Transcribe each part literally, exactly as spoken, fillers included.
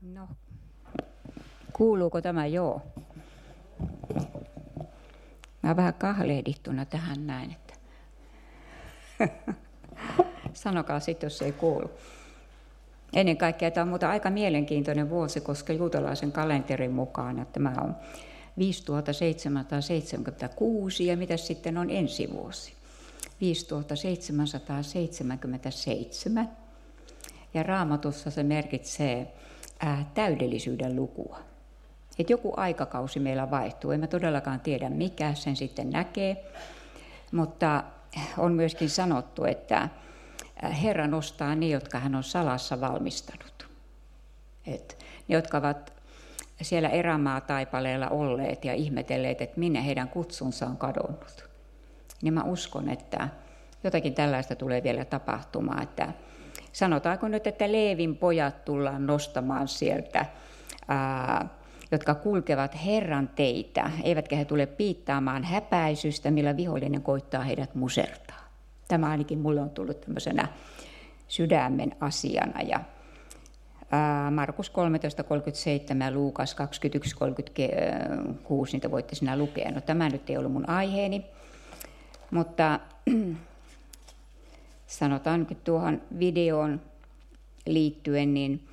No, kuuluuko tämä? Joo. Mä oon vähän kahlehdittuna tähän näin, että sanokaa sitten, jos ei kuulu. Ennen kaikkea tämä on muuten aika mielenkiintoinen vuosi, koska juutalaisen kalenterin mukaan että tämä on viisituhatta seitsemänsataaseitsemänkymmentäkuusi ja mitä sitten on ensi vuosi? viisituhatta seitsemänsataaseitsemänkymmentäseitsemän. Ja Raamatussa se merkitsee ää, täydellisyyden lukua. Et joku aikakausi meillä vaihtuu. En mä todellakaan tiedä mikä, sen sitten näkee. Mutta on myöskin sanottu, että Herra nostaa ne, jotka hän on salassa valmistanut. Et ne, jotka ovat siellä erämaataipaleella olleet ja ihmetelleet, että minne heidän kutsunsa on kadonnut. Niin mä uskon, että jotakin tällaista tulee vielä tapahtumaan. Että sanotaanko nyt, että Leevin pojat tullaan nostamaan sieltä, ää, jotka kulkevat Herran teitä, eivätkä he tule piittaamaan häpäisystä, millä vihollinen koittaa heidät musertaa. Tämä ainakin mulle on tullut tämmöisenä sydämen asiana. Ja ää, Markus kolmetoista kolmekymmentäseitsemän ja Luukas kaksikymmentäyksi kolmekymmentäkuusi, niitä voitte sinä lukea. No tämä nyt ei ollut mun aiheeni, mutta sanotaan nyt tuohon videoon liittyen, niin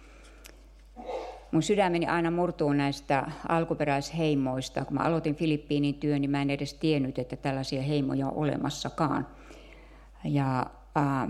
mun sydämeni aina murtuu näistä alkuperäisheimoista. Kun mä aloitin Filippiinin työn, niin mä en edes tiennyt, että tällaisia heimoja on olemassakaan. Ja ää,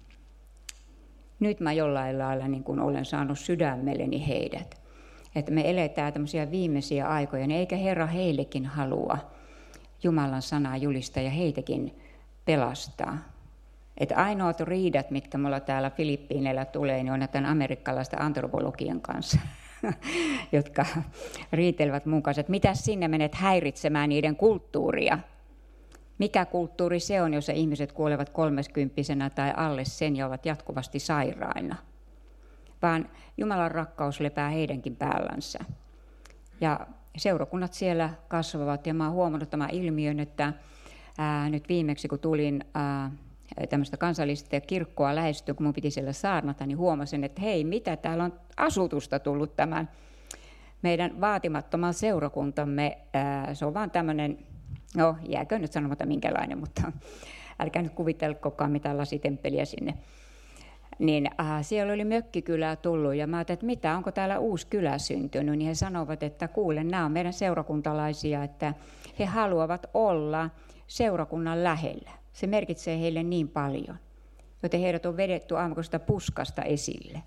nyt mä jollain lailla niin kun olen saanut sydämelleni heidät. Että me eletään tämmöisiä viimeisiä aikoja, niin eikä Herra heillekin halua Jumalan sanaa julistaa ja heitäkin pelastaa. Että ainoat riidat, mitkä mulla täällä Filippiineillä tulee, niin on tämän amerikkalaisten antropologian kanssa, jotka riitelevät mun kanssa, että mitä sinne menet häiritsemään niiden kulttuuria. Mikä kulttuuri se on, jossa ihmiset kuolevat kolmeskymppisenä tai alle sen ja ovat jatkuvasti sairaina. Vaan Jumalan rakkaus lepää heidänkin päällänsä. Ja seurakunnat siellä kasvavat ja mä oon huomannut tämän ilmiön, että ää, nyt viimeksi kun tulin ää, tämmöistä kansallista kirkkoa lähestyä, kun mun piti siellä saarnata, niin huomasin, että hei, mitä täällä on asutusta tullut tämän meidän vaatimattoman seurakuntamme. Ää, se on vaan tämmöinen, no jääkö nyt sanomatta minkälainen, mutta älkää nyt kuvitelkokaan mitään lasitemppeliä sinne. Niin äh, siellä oli mökkikylää tullut ja mä ajattelin, että mitä, onko täällä uusi kylä syntynyt, niin he sanovat, että kuule, nämä on meidän seurakuntalaisia, että he haluavat olla seurakunnan lähellä. Se merkitsee heille niin paljon, joten heidät on vedetty aamukosta puskasta esille.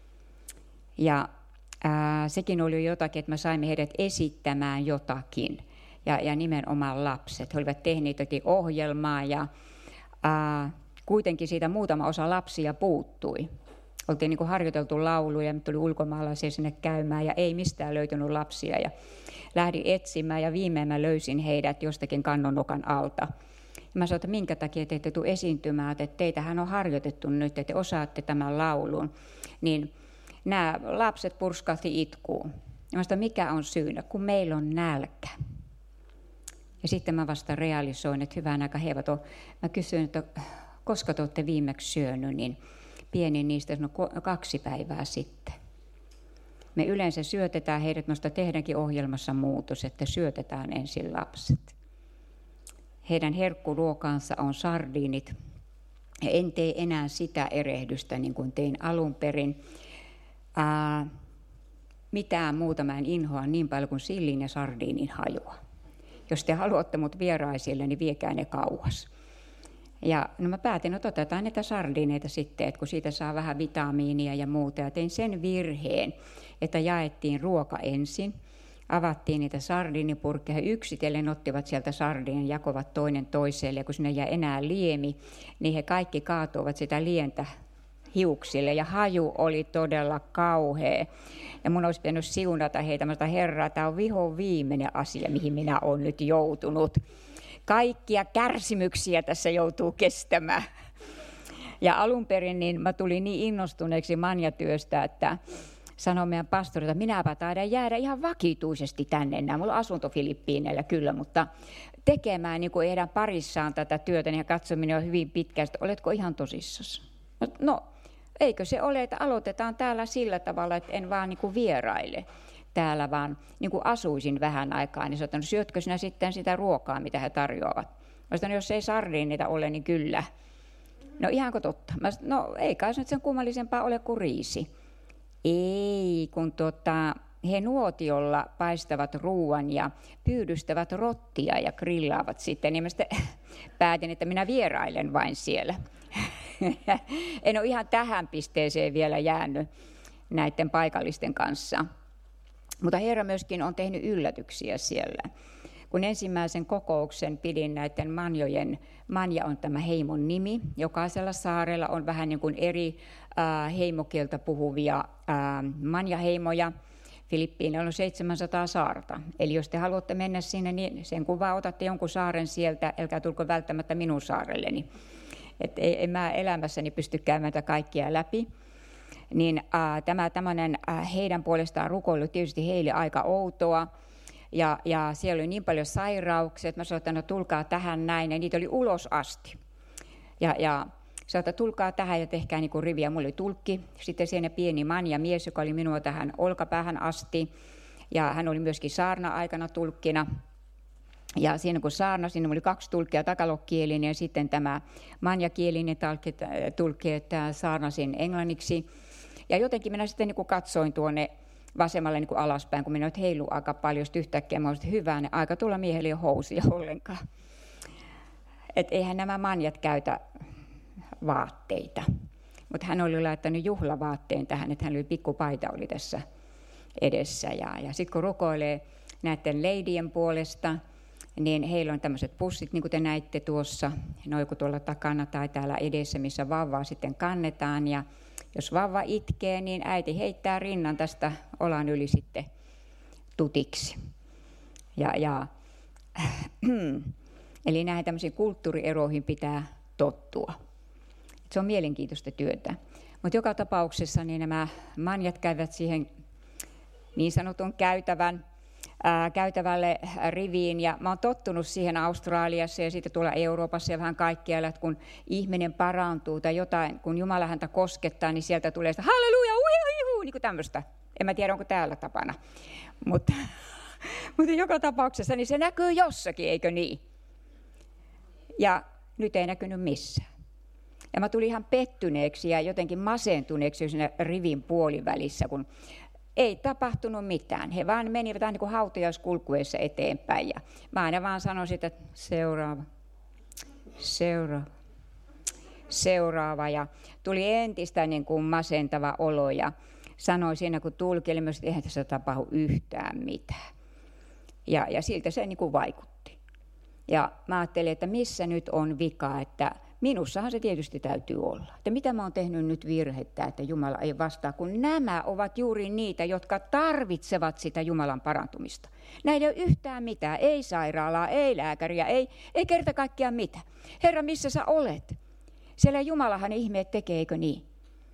Ja äh, sekin oli jotakin, että me saimme heidät esittämään jotakin. Ja, ja nimenomaan lapset. He olivat tehneet jotakin ohjelmaa ja äh, kuitenkin siitä muutama osa lapsia puuttui. Oltiin niin kuin harjoiteltu lauluja ja tuli ulkomaalaisia sinne käymään ja ei mistään löytynyt lapsia. Ja lähdin etsimään ja viimein mä löysin heidät jostakin kannonokan alta. Ja mä sanoin, että minkä takia te ette tule esiintymään, että teitähän on harjoitettu nyt, että te osaatte tämän laulun. Niin nämä lapset purskahti itkuun. Ja mä sanoin, mikä on syynä, kun meillä on nälkä. Ja sitten mä vasta realisoin, että hyvän aika he eivät ole. Mä kysyin, että koska te olette viimeksi syönyt, niin pieni niistä sanoi kaksi päivää sitten. Me yleensä syötetään heidät, minusta tehdäänkin ohjelmassa muutos, että syötetään ensin lapset. Heidän herkkuruokansa on sardiinit. Ja en tee enää sitä erehdystä niin kuin tein alun perin. Ää, mitään muuta mä en inhoa niin paljon kuin sillin ja sardiinin hajua. Jos te haluatte mut vieraisille, niin viekää ne kauas. Ja no mä päätin, että otetaan näitä sardineita sitten, että kun siitä saa vähän vitamiinia ja muuta. Ja tein sen virheen, että jaettiin ruoka ensin. Avattiin niitä sardiinipurkkeja. He yksitellen ottivat sieltä sardiinin ja jakovat toinen toiselle. Ja kun sinne jäi enää liemi, niin he kaikki kaatuivat sitä lientä hiuksille. Ja haju oli todella kauhea. Ja mun olisi pitänyt siunata heitä. Mä sanoin, Herra, tämä on vihon viimeinen asia, mihin minä olen nyt joutunut. Kaikkia kärsimyksiä tässä joutuu kestämään. Ja alun perin niin mä tulin niin innostuneeksi manjatyöstä, että sanoin meidän pastorilta, että minäpä taidan jäädä ihan vakituisesti tänne enää. Mulla on asunto Filippiineillä kyllä, mutta tekemään niin kuin heidän parissaan tätä työtä, niin katsominen on hyvin pitkään, että oletko ihan tosissasi? No, eikö se ole, että aloitetaan täällä sillä tavalla, että en vaan niin kuin vieraile täällä, vaan niin kuin asuisin vähän aikaa. Niin sanoin, no syötkö sinä sitten sitä ruokaa, mitä he tarjoavat? Mä sanoin, jos ei sardiineita ole, niin kyllä. No ihanko totta? Mä sanoin, no ei kai se nyt sen kummallisempaa ole kuin riisi. Ei, kun tota, he nuotiolla paistavat ruuan ja pyydystävät rottia ja grillaavat sitten. Niin mä sitten päätin, että minä vierailen vain siellä. En ole ihan tähän pisteeseen vielä jäänyt näiden paikallisten kanssa. Mutta Herra myöskin on tehnyt yllätyksiä siellä. Kun ensimmäisen kokouksen pidin näiden manjojen, manja on tämä heimon nimi. Jokaisella saarella on vähän niin kuin eri äh, heimokieltä puhuvia äh, manjaheimoja. Filippiineillä on seitsemänsataa saarta. Eli jos te haluatte mennä sinne, niin sen kun vaan otatte jonkun saaren sieltä, älkää tulko välttämättä minun saarelleni. Että en mä elämässäni pysty käymään kaikkia läpi. Niin äh, tämä tämmöinen äh, heidän puolestaan rukoilu tietysti heille aika outoa. Ja, ja siellä oli niin paljon sairauksia, että mä sanoin, että no tulkaa tähän näin. Ja niitä oli ulos asti. Ja, ja sanoin, että tulkaa tähän ja tehkää niin kuin riviä. Mulla oli tulkki. Sitten siinä pieni manja mies, joka oli minua tähän olkapäähän asti. Ja hän oli myöskin saarna-aikana tulkkina. Ja siinä kun saarnasin, niin oli kaksi tulkkia, takalokkielinen ja sitten tämä manjakielinen tulkki, että saarnasin englanniksi. Ja jotenkin minä sitten niin kuin katsoin tuonne vasemmalle niin kuin alaspäin, kun minä nyt heilun aika paljon, sitten yhtäkkiä mä olisin, hyvää, ne aika tulla miehelle jo housuja ollenkaan. Että eihän nämä manjat käytä vaatteita. Mutta hän oli laittanut juhlavaatteen tähän, että hän oli pikkupaita oli tässä edessä. Ja, ja sitten kun rukoilee näiden leidien puolesta, niin heillä on tämmöiset pussit, niin kuin te näitte tuossa, noin kuin tuolla takana tai täällä edessä, missä vauvaa sitten kannetaan. Ja jos vauva itkee, niin äiti heittää rinnan tästä olan yli sitten tutiksi. Ja, ja, eli näihin tämmöisiin kulttuurieroihin pitää tottua. Se on mielenkiintoista työtä. Mutta joka tapauksessa niin nämä manjat käyvät siihen niin sanotun käytävän, ää, käytävälle riviin. Ja mä oon tottunut siihen Australiassa ja sitten tuolla Euroopassa ja vähän kaikkialla, että kun ihminen parantuu tai jotain, kun Jumala häntä koskettaa, niin sieltä tulee sitä halleluja, uihuihu, niin kuin tämmöistä. En mä tiedä, onko täällä tapana. Mutta, mutta joka tapauksessa niin se näkyy jossakin, eikö niin? Ja nyt ei näkynyt missään. Ja mä tulin ihan pettyneeksi ja jotenkin masentuneeksi siinä rivin puolivälissä, kun ei tapahtunut mitään. He vaan menivät aina niin kuin hautajaiskulkueessa eteenpäin. Ja mä aina vaan sanoin, että seuraava, seuraava, seuraava. Ja tuli entistä niin kuin masentava olo ja sanoin siinä, kun tulkille myös, että eihän tässä tapahdu yhtään mitään. Ja, ja siltä se niin kuin vaikutti. Ja mä ajattelin, että missä nyt on vika, että minussahan se tietysti täytyy olla. Että mitä mä oon tehnyt nyt virhettä, että Jumala ei vastaa, kun nämä ovat juuri niitä, jotka tarvitsevat sitä Jumalan parantumista. Näillä ei ole yhtään mitään, ei sairaalaa, ei lääkäriä, ei, ei kerta kaikkiaan mitään. Herra, missä sä olet? Siellä Jumalahan ihmeet tekee, eikö niin?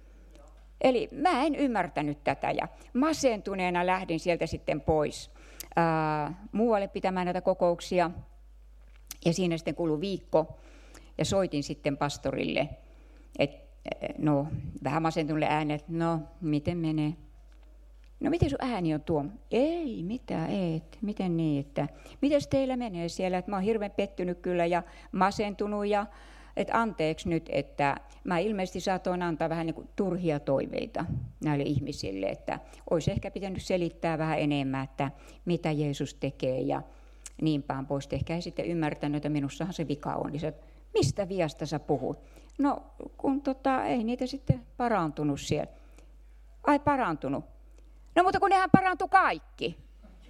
Eli mä en ymmärtänyt tätä ja masentuneena lähdin sieltä sitten pois ää, muualle pitämään näitä kokouksia. Ja siinä sitten kului viikko. Ja soitin sitten pastorille, että no, vähän masentuneelle ääneen, että no, miten menee? No, miten sun ääni on tuo? Ei, mitään, ei, miten niin, että miten teillä menee siellä? Että mä oon hirveän pettynyt kyllä ja masentunut ja että anteeksi nyt, että mä ilmeisesti saatoin antaa vähän niin kuin turhia toiveita näille ihmisille, että olisi ehkä pitänyt selittää vähän enemmän, että mitä Jeesus tekee ja niin päin pois. Ehkä ei sitten ymmärtänyt, että minussahan se vika on, niin se, mistä viasta sä puhut? No, kun tota, ei niitä sitten parantunut siellä. Ai parantunut? No, mutta kun nehän parantui kaikki.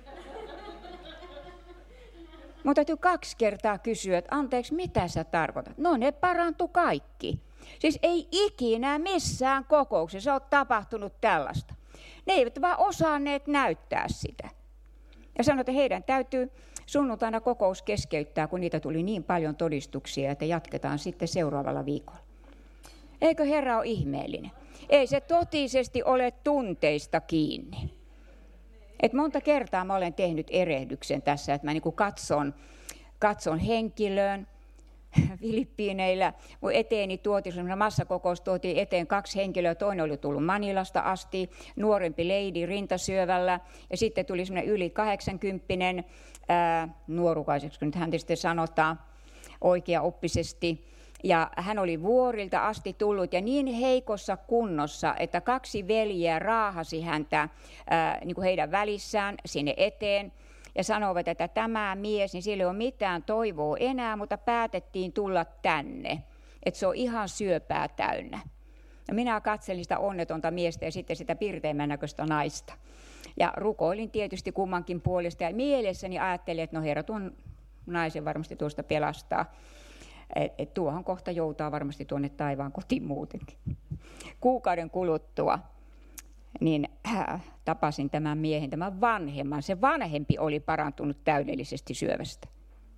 Mun täytyy kaksi kertaa kysyä, että anteeksi, mitä sä tarkoitat? No, ne parantui kaikki. Siis ei ikinä missään kokouksessa ole tapahtunut tällaista. Ne eivät vaan osanneet näyttää sitä. Ja sanoin, että heidän täytyy sunnuntaina kokous keskeyttää, kun niitä tuli niin paljon todistuksia, että jatketaan sitten seuraavalla viikolla. Eikö Herra ole ihmeellinen? Ei se totisesti ole tunteista kiinni. Et monta kertaa mä olen tehnyt erehdyksen tässä, että mä niin kuin katson, katson henkilöön Filippiineillä mun eteeni tuotiin, semmoinen massakokous tuotiin eteen kaksi henkilöä, toinen oli tullut Manilasta asti, nuorempi leidi rintasyövällä, ja sitten tuli semmoinen yli kahdeksankymppinen ää, nuorukaiseksi, kun nyt häntä sitten sanotaan oikeaoppisesti, ja hän oli vuorilta asti tullut ja niin heikossa kunnossa, että kaksi veljeä raahasi häntä ää, niin kuin heidän välissään sinne eteen, ja sanovat, että tämä mies, niin sillä ei ole mitään toivoa enää, mutta päätettiin tulla tänne, että se on ihan syöpää täynnä. Ja minä katselin sitä onnetonta miestä ja sitten sitä pirteimmän näköistä naista. Ja rukoilin tietysti kummankin puolesta ja mielessäni ajattelin, että no Herra, tuon naisen varmasti tuosta pelastaa. Et, et tuohon kohta joutaa varmasti tuonne taivaan kotiin muutenkin. Kuukauden kuluttua niin äh, tapasin tämän miehen, tämän vanhemman. Se vanhempi oli parantunut täydellisesti syövästä.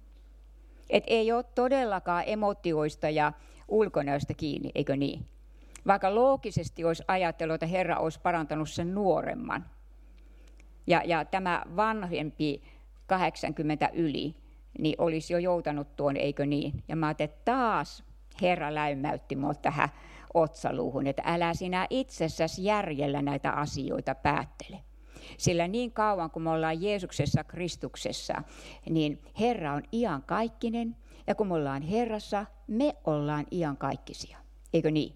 Et ei ole todellakaan emotioista ja ulkonäöstä kiinni, eikö niin? Vaikka loogisesti olisi ajatellut, että Herra olisi parantanut sen nuoremman. Ja, ja tämä vanhempi kahdeksankymmentä yli, niin olisi jo joutanut tuon, eikö niin? Ja mä ajattelin, että taas Herra läymäytti minua tähän otsaluuhun, että älä sinä itsessäsi järjellä näitä asioita päättele. Sillä niin kauan kuin me ollaan Jeesuksessa Kristuksessa, niin Herra on iankaikkinen, ja kun me ollaan Herrassa, me ollaan iankaikkisia. Eikö niin?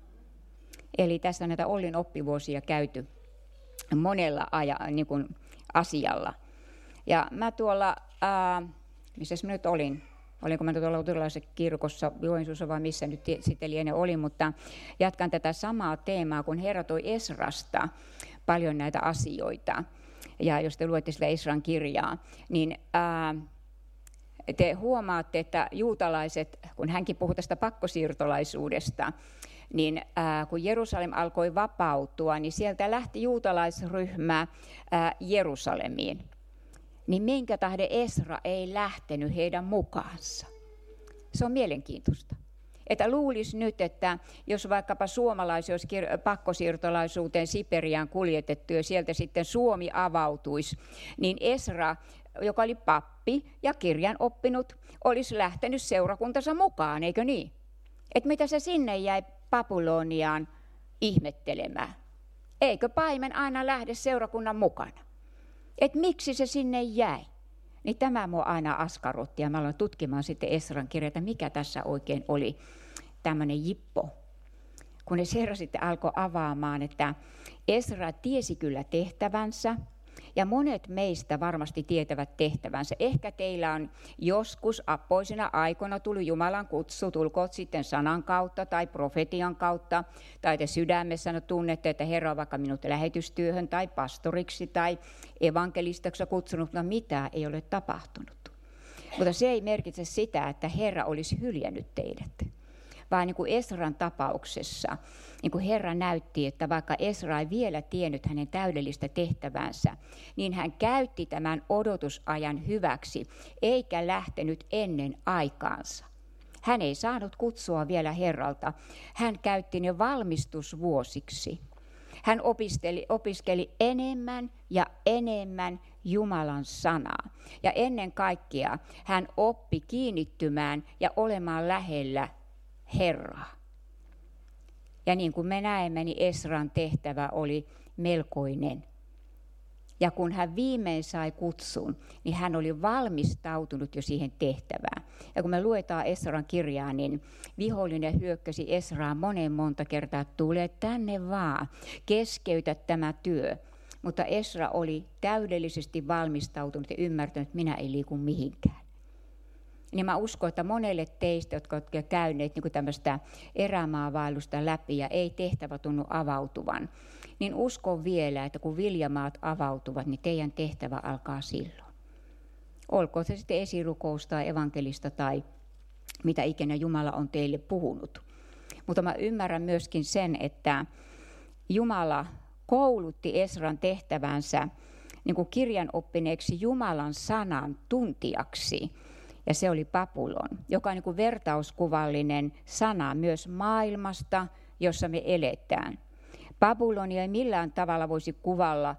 Eli tässä on näitä Ollin oppivuosia käyty monella aja, niin kuin asialla. Ja mä tuolla, ää, missä mä nyt olin? Olinko mä tuolla luterilaisessa kirkossa, Joensuussa vai missä nyt sitten liene oli, mutta jatkan tätä samaa teemaa, kun Herra toi Esrasta paljon näitä asioita. Ja jos te luette sitä Esran kirjaa, niin ää, te huomaatte, että juutalaiset, kun hänkin puhui tästä pakkosiirtolaisuudesta, niin ää, kun Jerusalem alkoi vapautua, niin sieltä lähti juutalaisryhmä ää, Jerusalemiin. Niin minkä tähden Esra ei lähtenyt heidän mukaansa? Se on mielenkiintoista. Että luulisi nyt, että jos vaikkapa suomalaisia olisi pakkosiirtolaisuuteen Siperiaan kuljetettu ja sieltä sitten Suomi avautuisi, niin Esra, joka oli pappi ja kirjan oppinut, olisi lähtenyt seurakuntansa mukaan, eikö niin? Että mitä se sinne jäi Babyloniaan ihmettelemään? Eikö paimen aina lähde seurakunnan mukana? Että miksi se sinne jäi? Niin tämä mua aina askarrutti ja mä aloin tutkimaan sitten Esran kirjaa, mikä tässä oikein oli tämmöinen jippo. Kun Herra sitten alkoi avaamaan, että Esra tiesi kyllä tehtävänsä ja monet meistä varmasti tietävät tehtävänsä. Ehkä teillä on joskus appoisina aikoina tullut Jumalan kutsu, tulkoot sitten sanan kautta tai profetian kautta, tai te sydämessä tunnette, että Herra on vaikka minut lähetystyöhön tai pastoriksi tai evankelistaksi kutsunut, mutta mitään ei ole tapahtunut. Mutta se ei merkitse sitä, että Herra olisi hyljännyt teidät. Vaan niin kuin Esran tapauksessa, niin kuin Herra näytti, että vaikka Esra ei vielä tiennyt hänen täydellistä tehtävänsä, niin hän käytti tämän odotusajan hyväksi, eikä lähtenyt ennen aikaansa. Hän ei saanut kutsua vielä Herralta. Hän käytti ne valmistusvuosiksi. Hän opiskeli, opiskeli enemmän ja enemmän Jumalan sanaa. Ja ennen kaikkea hän oppi kiinnittymään ja olemaan lähellä Herraa. Ja niin kuin me näemme, niin Esran tehtävä oli melkoinen. Ja kun hän viimein sai kutsun, niin hän oli valmistautunut jo siihen tehtävään. Ja kun me luetaan Esran kirjaa, niin vihollinen hyökkäsi Esraan monen monta kertaa, että tule tänne vaan, keskeytä tämä työ. Mutta Esra oli täydellisesti valmistautunut ja ymmärtänyt, että minä en liiku mihinkään. Niin mä uskon, että monelle teistä, jotka ovat käyneet niin kuin tämmöistä erämaavaellusta läpi ja ei tehtävä tunnu avautuvan, niin uskon vielä, että kun viljamaat avautuvat, niin teidän tehtävä alkaa silloin. Olkoon se sitten esirukous tai evankelista tai mitä ikinä Jumala on teille puhunut. Mutta mä ymmärrän myöskin sen, että Jumala koulutti Esran tehtävänsä niin kuin kirjanoppineeksi Jumalan sanan tuntijaksi. Ja se oli Babylon, joka on niin kuin vertauskuvallinen sana myös maailmasta, jossa me eletään. Babylonia ei millään tavalla voisi kuvalla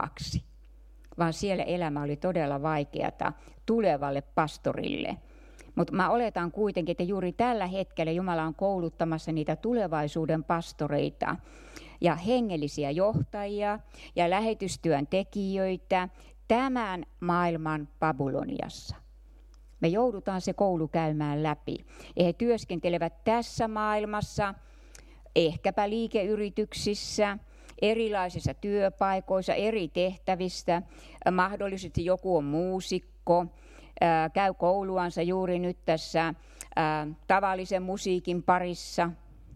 voitelumaaksi, vaan siellä elämä oli todella vaikeata tulevalle pastorille. Mutta mä oletan kuitenkin, että juuri tällä hetkellä Jumala on kouluttamassa niitä tulevaisuuden pastoreita ja hengellisiä johtajia ja lähetystyön tekijöitä tämän maailman Babyloniassa. Me joudutaan se koulu käymään läpi. Ja he työskentelevät tässä maailmassa, ehkäpä liikeyrityksissä, erilaisissa työpaikoissa, eri tehtävissä. Mahdollisesti joku on muusikko, käy kouluansa juuri nyt tässä tavallisen musiikin parissa.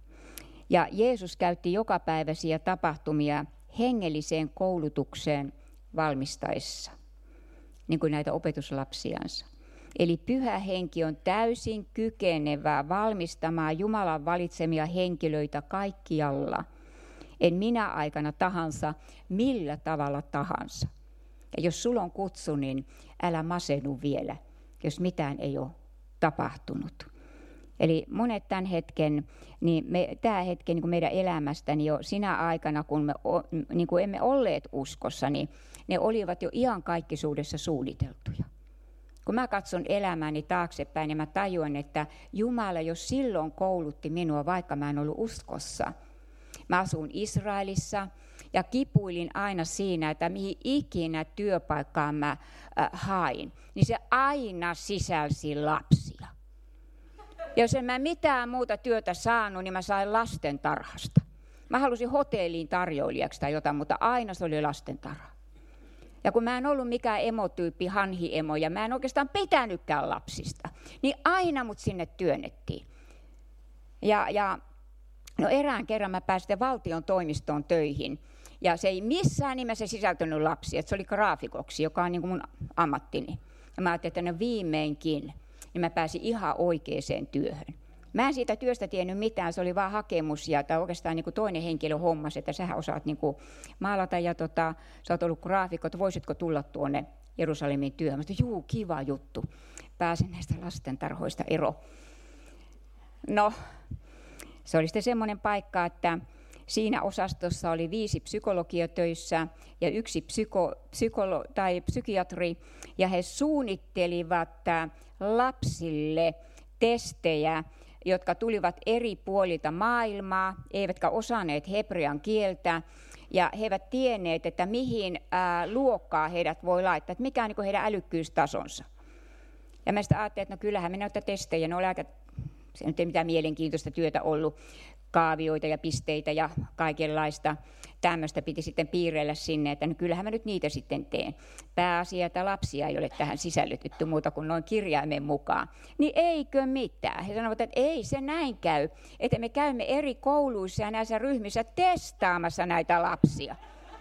Ja Jeesus käytti jokapäiväisiä tapahtumia hengelliseen koulutukseen valmistaessa, niin kuin näitä opetuslapsiansa. Eli Pyhä Henki on täysin kykenevä valmistamaan Jumalan valitsemia henkilöitä kaikkialla. En minä aikana tahansa, millä tavalla tahansa. Ja jos sulla on kutsu, niin älä masennu vielä, jos mitään ei ole tapahtunut. Eli monet tämän hetken, niin me, tämä hetken niin kuin meidän elämästäni jo sinä aikana, kun me niin kuin emme olleet uskossa, niin ne olivat jo iankaikkisuudessa suunniteltuja. Kun mä katson elämääni taaksepäin, niin mä tajuan, että Jumala jo silloin koulutti minua, vaikka mä en ollut uskossa. Mä asun Israelissa ja kipuilin aina siinä, että mihin ikinä työpaikkaan mä äh, hain, niin se aina sisälsi lapsia. Ja jos en mä mitään muuta työtä saanut, niin mä sain lastentarhasta. Mä halusin hotelliin tarjoilijaksi tai jotain, mutta aina se oli lastentarha. Ja kun mä en ollut mikään emotyyppi, hanhiemo, ja mä en oikeastaan pitänytkään lapsista, niin aina mut sinne työnnettiin. Ja, ja no erään kerran mä pääsin valtion toimistoon töihin, ja se ei missään nimessä sisältänyt lapsia, että se oli graafikoksi, joka on niin kuin mun ammattini. Ja mä ajattelin, että no viimeinkin, niin mä pääsin ihan oikeaan työhön. Mä en siitä työstä tiennyt mitään, se oli vaan hakemus ja tai oikeastaan niin kuin toinen henkilö hommasi, että sähän osaat niin kuin maalata ja tota, sä oot ollut graafikko, että voisitko tulla tuonne Jerusalemin työhön. Mä sanoin, juu, kiva juttu. Pääsin näistä lastentarhoista ero. No, se oli sitten semmoinen paikka, että siinä osastossa oli viisi psykologia töissä ja yksi psyko, psykolo, tai psykiatri, ja he suunnittelivat lapsille testejä, jotka tulivat eri puolilta maailmaa, eivätkä osanneet hebrean kieltä, ja he eivät tienneet, että mihin ää, luokkaa heidät voi laittaa, että mikä on niin heidän älykkyystasonsa. Ja mä sitten ajattelin, että no kyllähän me näyttää testejä, ne oli aika, se nyt ei mitään mielenkiintoista työtä ollut, kaavioita ja pisteitä ja kaikenlaista tämmöistä piti sitten piirrellä sinne, että no kyllähän mä nyt niitä sitten teen. Pääasia, että lapsia ei ole tähän sisällytetty muuta kuin noin kirjaimen mukaan. Niin eikö mitään? He sanovat, että ei se näin käy, että me käymme eri kouluissa ja näissä ryhmissä testaamassa näitä lapsia.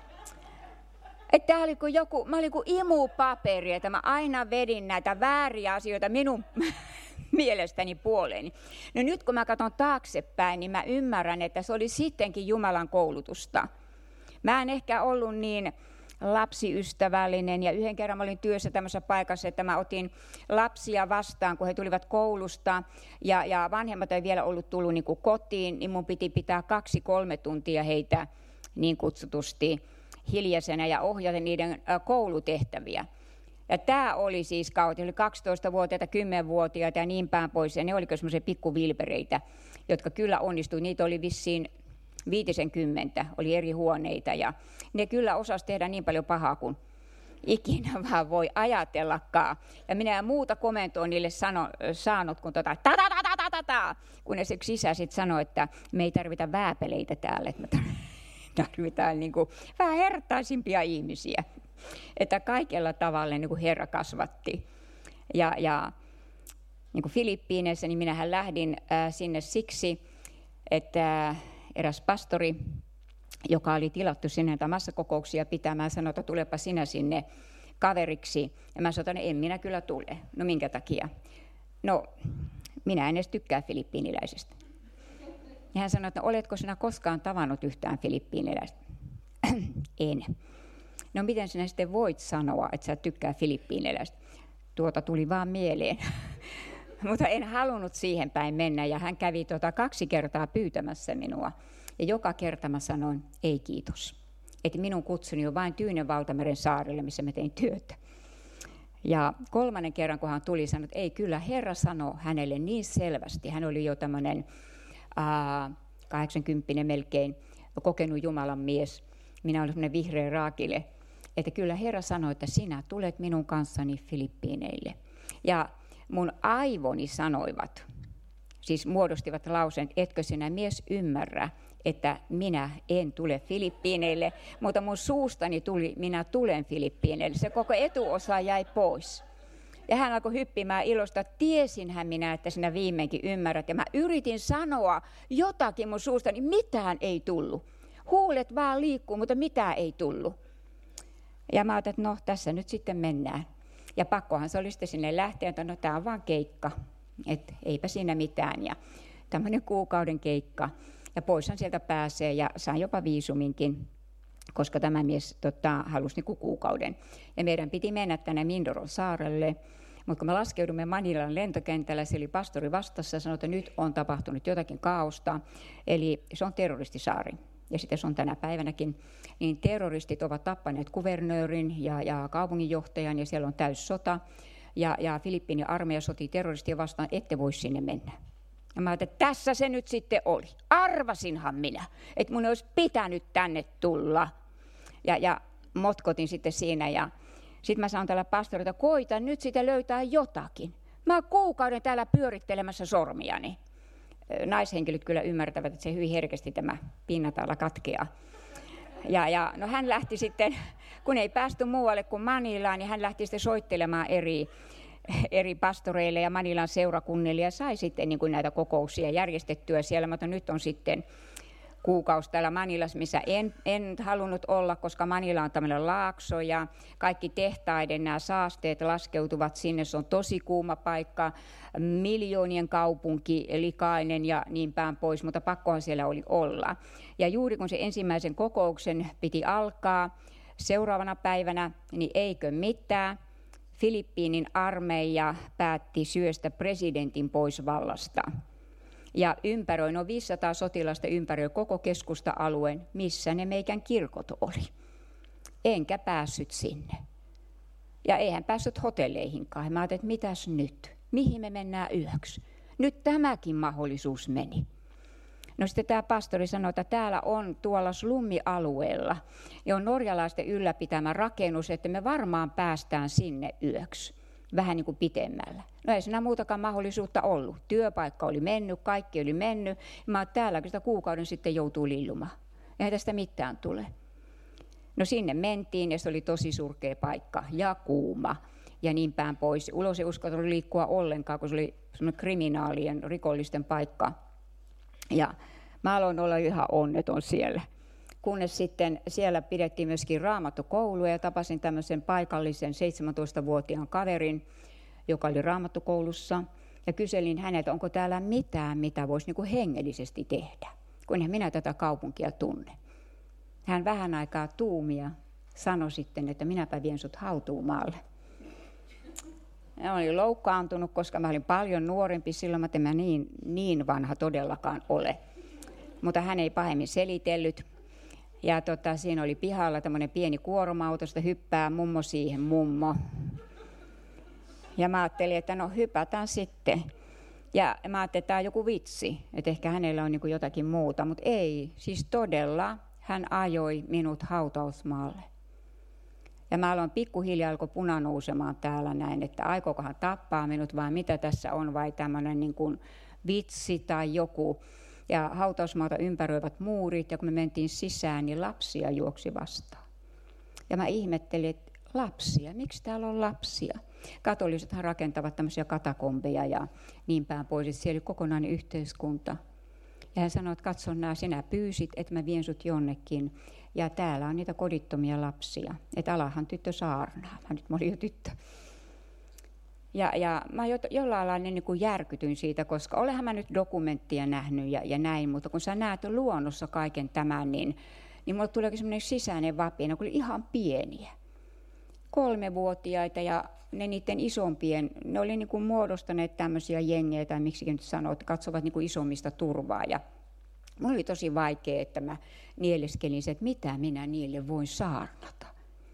Että tämä oli kuin joku, mä olin kuin imupaperi, että mä aina vedin näitä vääriä asioita minun mielestäni puoleeni. No nyt kun mä katson taaksepäin, niin mä ymmärrän, että se oli sittenkin Jumalan koulutusta. Mä en ehkä ollut niin lapsiystävällinen ja yhden kerran mä olin työssä tämmöisessä paikassa, että mä otin lapsia vastaan, kun he tulivat koulusta ja, ja vanhemmat ei vielä ollut tullut niin kuin kotiin, niin mun piti pitää kaksi kolme tuntia heitä niin kutsutusti hiljaisena ja ohjata niiden koulutehtäviä. Ja tämä oli siis kautta, oli kaksitoistavuotiaita, kymmenvuotiaita ja niin päin pois. Ja ne oliko semmoisia pikkuvilpereitä, jotka kyllä onnistui. Niitä oli vissiin viitisenkymmentä, oli eri huoneita. Ja ne kyllä osasi tehdä niin paljon pahaa kuin ikinä vaan voi ajatellakaan. Ja minä en muuta komentoa niille sano, saanut kuin tota, ta ta ta ta ta ta ta, kunnes yksi isä sitten sanoi, että me ei tarvita vääpeleitä täällä, että me tarvitaan niin kuin vähän hertaisimpia ihmisiä. Että kaikella tavalla niin kuin Herra kasvatti. Ja, ja niin kuin Filippiineissä, niin minähän lähdin äh, sinne siksi, että eräs pastori, joka oli tilattu sinne näitä massakokouksia pitämään, sanoi, että tulepa sinä sinne kaveriksi. Ja mä sanoin, että en minä kyllä tule. No minkä takia? No, minä en edes tykkää filippiiniläisestä. Ja hän sanoi, että no, oletko sinä koskaan tavannut yhtään filippiiniläistä? En. No miten sinä sitten voit sanoa, että sä tykkää filippiiniläistä? Tuota tuli vaan mieleen. Mutta en halunnut siihen päin mennä ja hän kävi tuota kaksi kertaa pyytämässä minua. Ja joka kerta mä sanoin, ei kiitos. Että minun kutsuni on vain Tyynen valtameren saarelle, missä mä tein työtä. Ja kolmannen kerran, kun hän tuli, sanoi, että ei kyllä, Herra sanoi hänelle niin selvästi. Hän oli jo tämmöinen kahdeksankymppinen melkein kokenut Jumalan mies. Minä olin semmoinen vihreä raakile. Että kyllä Herra sanoi, että sinä tulet minun kanssani Filippiineille. Ja mun aivoni sanoivat, siis muodostivat lauseen, etkö sinä mies ymmärrä, että minä en tule Filippiineille, mutta mun suustani tuli, minä tulen Filippiineille. Se koko etuosa jäi pois. Ja hän alkoi hyppimään ilosta, tiesinhän minä, että sinä viimeinkin ymmärrät. Ja mä yritin sanoa jotakin mun suustani, mitään ei tullut. Huulet vaan liikkuu, mutta mitään ei tullut. Ja mä ajattelin, että no tässä nyt sitten mennään. Ja pakkohan se oli sitten sinne lähteä, että no tämä on vaan keikka, että eipä siinä mitään. Ja tämmöinen kuukauden keikka. Ja poishan sieltä pääsee ja sain jopa viisuminkin, koska tämä mies tota, halusi niin kuin kuukauden. Ja meidän piti mennä tänne Mindoron saarelle. Mutta kun me laskeudumme Manilan lentokentällä, se oli pastori vastassa ja sanoi, että nyt on tapahtunut jotakin kaaosta. Eli se on terroristisaari. Ja sitten se on tänä päivänäkin, niin terroristit ovat tappaneet kuvernöörin ja, ja kaupunginjohtajan, ja siellä on täyssota. Ja, ja Filippiinin armeija sotii terroristia vastaan, ette voi sinne mennä. Ja mä ajattelin, että tässä se nyt sitten oli. Arvasinhan minä, että mun olisi pitänyt tänne tulla. Ja, ja motkotin sitten siinä, ja sitten mä sanon tällä pastorilta, koita nyt sitten löytää jotakin. Mä oon kuukauden täällä pyörittelemässä sormiani. Naishenkilöt kyllä ymmärtävät, että se hyvin herkästi tämä pinnataala katkeaa. Ja, ja no hän lähti sitten, kun ei päästy muualle kuin Manilaan, niin hän lähti sitten soittelemaan eri, eri pastoreille ja Manilan seurakunnille ja sai sitten niin kuin näitä kokouksia järjestettyä siellä. Mutta nyt on sitten kuukausi täällä Manilassa, missä en, en halunnut olla, koska Manila on tämmöinen laakso ja kaikki tehtaiden nämä saasteet laskeutuvat sinne. Se on tosi kuuma paikka, miljoonien kaupunki, likainen ja niin päin pois, mutta pakkohan siellä oli olla. Ja juuri kun se ensimmäisen kokouksen piti alkaa seuraavana päivänä, niin eikö mitään. Filippiinin armeija päätti syöstä presidentin pois vallasta. Ja ympäröi, no viisisataa sotilasta ympäröi koko keskusta-alueen, missä ne meikän kirkot oli. Enkä päässyt sinne. Ja eihän päässyt hotelleihinkaan. Mä ajattelin, että mitäs nyt? Mihin me mennään yöksi? Nyt tämäkin mahdollisuus meni. No sitten tämä pastori sanoi, että täällä on tuolla slummialueella, ja on norjalaisten ylläpitämä rakennus, että me varmaan päästään sinne yöksi. Vähän niin kuin pitemmällä. No ei siinä muutakaan mahdollisuutta ollut. Työpaikka oli mennyt, kaikki oli mennyt. Mä oon täällä, kun sitä kuukauden sitten joutuu lillumaan. Eihän tästä mitään tule. No sinne mentiin ja se oli tosi surkea paikka ja kuuma ja niin päin pois. Ulos ei uskaltanut liikkua ollenkaan, kun se oli semmoinen kriminaalien, rikollisten paikka. Ja mä aloin olla ihan onneton siellä. Kunnes sitten siellä pidettiin myöskin raamattokoulua ja tapasin tämmöisen paikallisen seitsemäntoistavuotiaan kaverin, joka oli raamattokoulussa. Ja kyselin häneltä, onko täällä mitään, mitä voisi niin kuin hengellisesti tehdä, kun en minä tätä kaupunkia tunne. Hän vähän aikaa tuumia sanoi sitten, että minäpä vien sut hautuumaalle. Mä olin loukkaantunut, koska mä olin paljon nuorempi silloin, että mä niin, niin vanha todellakaan ole. Mutta hän ei pahemmin selitellyt. Ja tota, siinä oli pihalla tämmöinen pieni kuorma-auto, sitä hyppää mummo siihen, mummo. Ja mä ajattelin, että no hypätään sitten. Ja mä ajattelin, että tämä on joku vitsi, että ehkä hänellä on niin kuin jotakin muuta, mutta ei. Siis todella hän ajoi minut hautausmaalle. Ja mä aloin pikkuhiljaa alkoi puna nousemaan täällä näin, että aikooko hän tappaa minut vai mitä tässä on, vai tämmöinen niin kuin vitsi tai joku. Ja hautausmaata ympäröivät muurit, ja kun me mentiin sisään, niin lapsia juoksi vastaan. Ja mä ihmettelin, että lapsia, miksi täällä on lapsia? Katolisethan rakentavat tämmöisiä katakombeja ja niin päin pois, että siellä oli kokonainen yhteiskunta. Ja hän sanoi, että katso nämä, sinä pyysit, että mä vien sut jonnekin. Ja täällä on niitä kodittomia lapsia. Että alahan tyttö saarnaa. Mä nyt mä olin jo tyttö. Ja, ja mä jo, jollain lailla niin kuin järkytyin siitä, koska olenhan mä nyt dokumenttia nähnyt ja, ja näin, mutta kun sä näet luonnossa kaiken tämän, niin, niin mulle tuleekin semmoinen sisäinen vapina, kun oli ihan pieniä. Kolmevuotiaita ja ne niiden isompien, ne oli niin kuin muodostaneet tämmöisiä jengejä, tai miksikin nyt sanoo, että katsovat niin kuin isommista turvaa. Ja mulla oli tosi vaikea, että mä nieleskelin se, että mitä minä niille voin saarnata.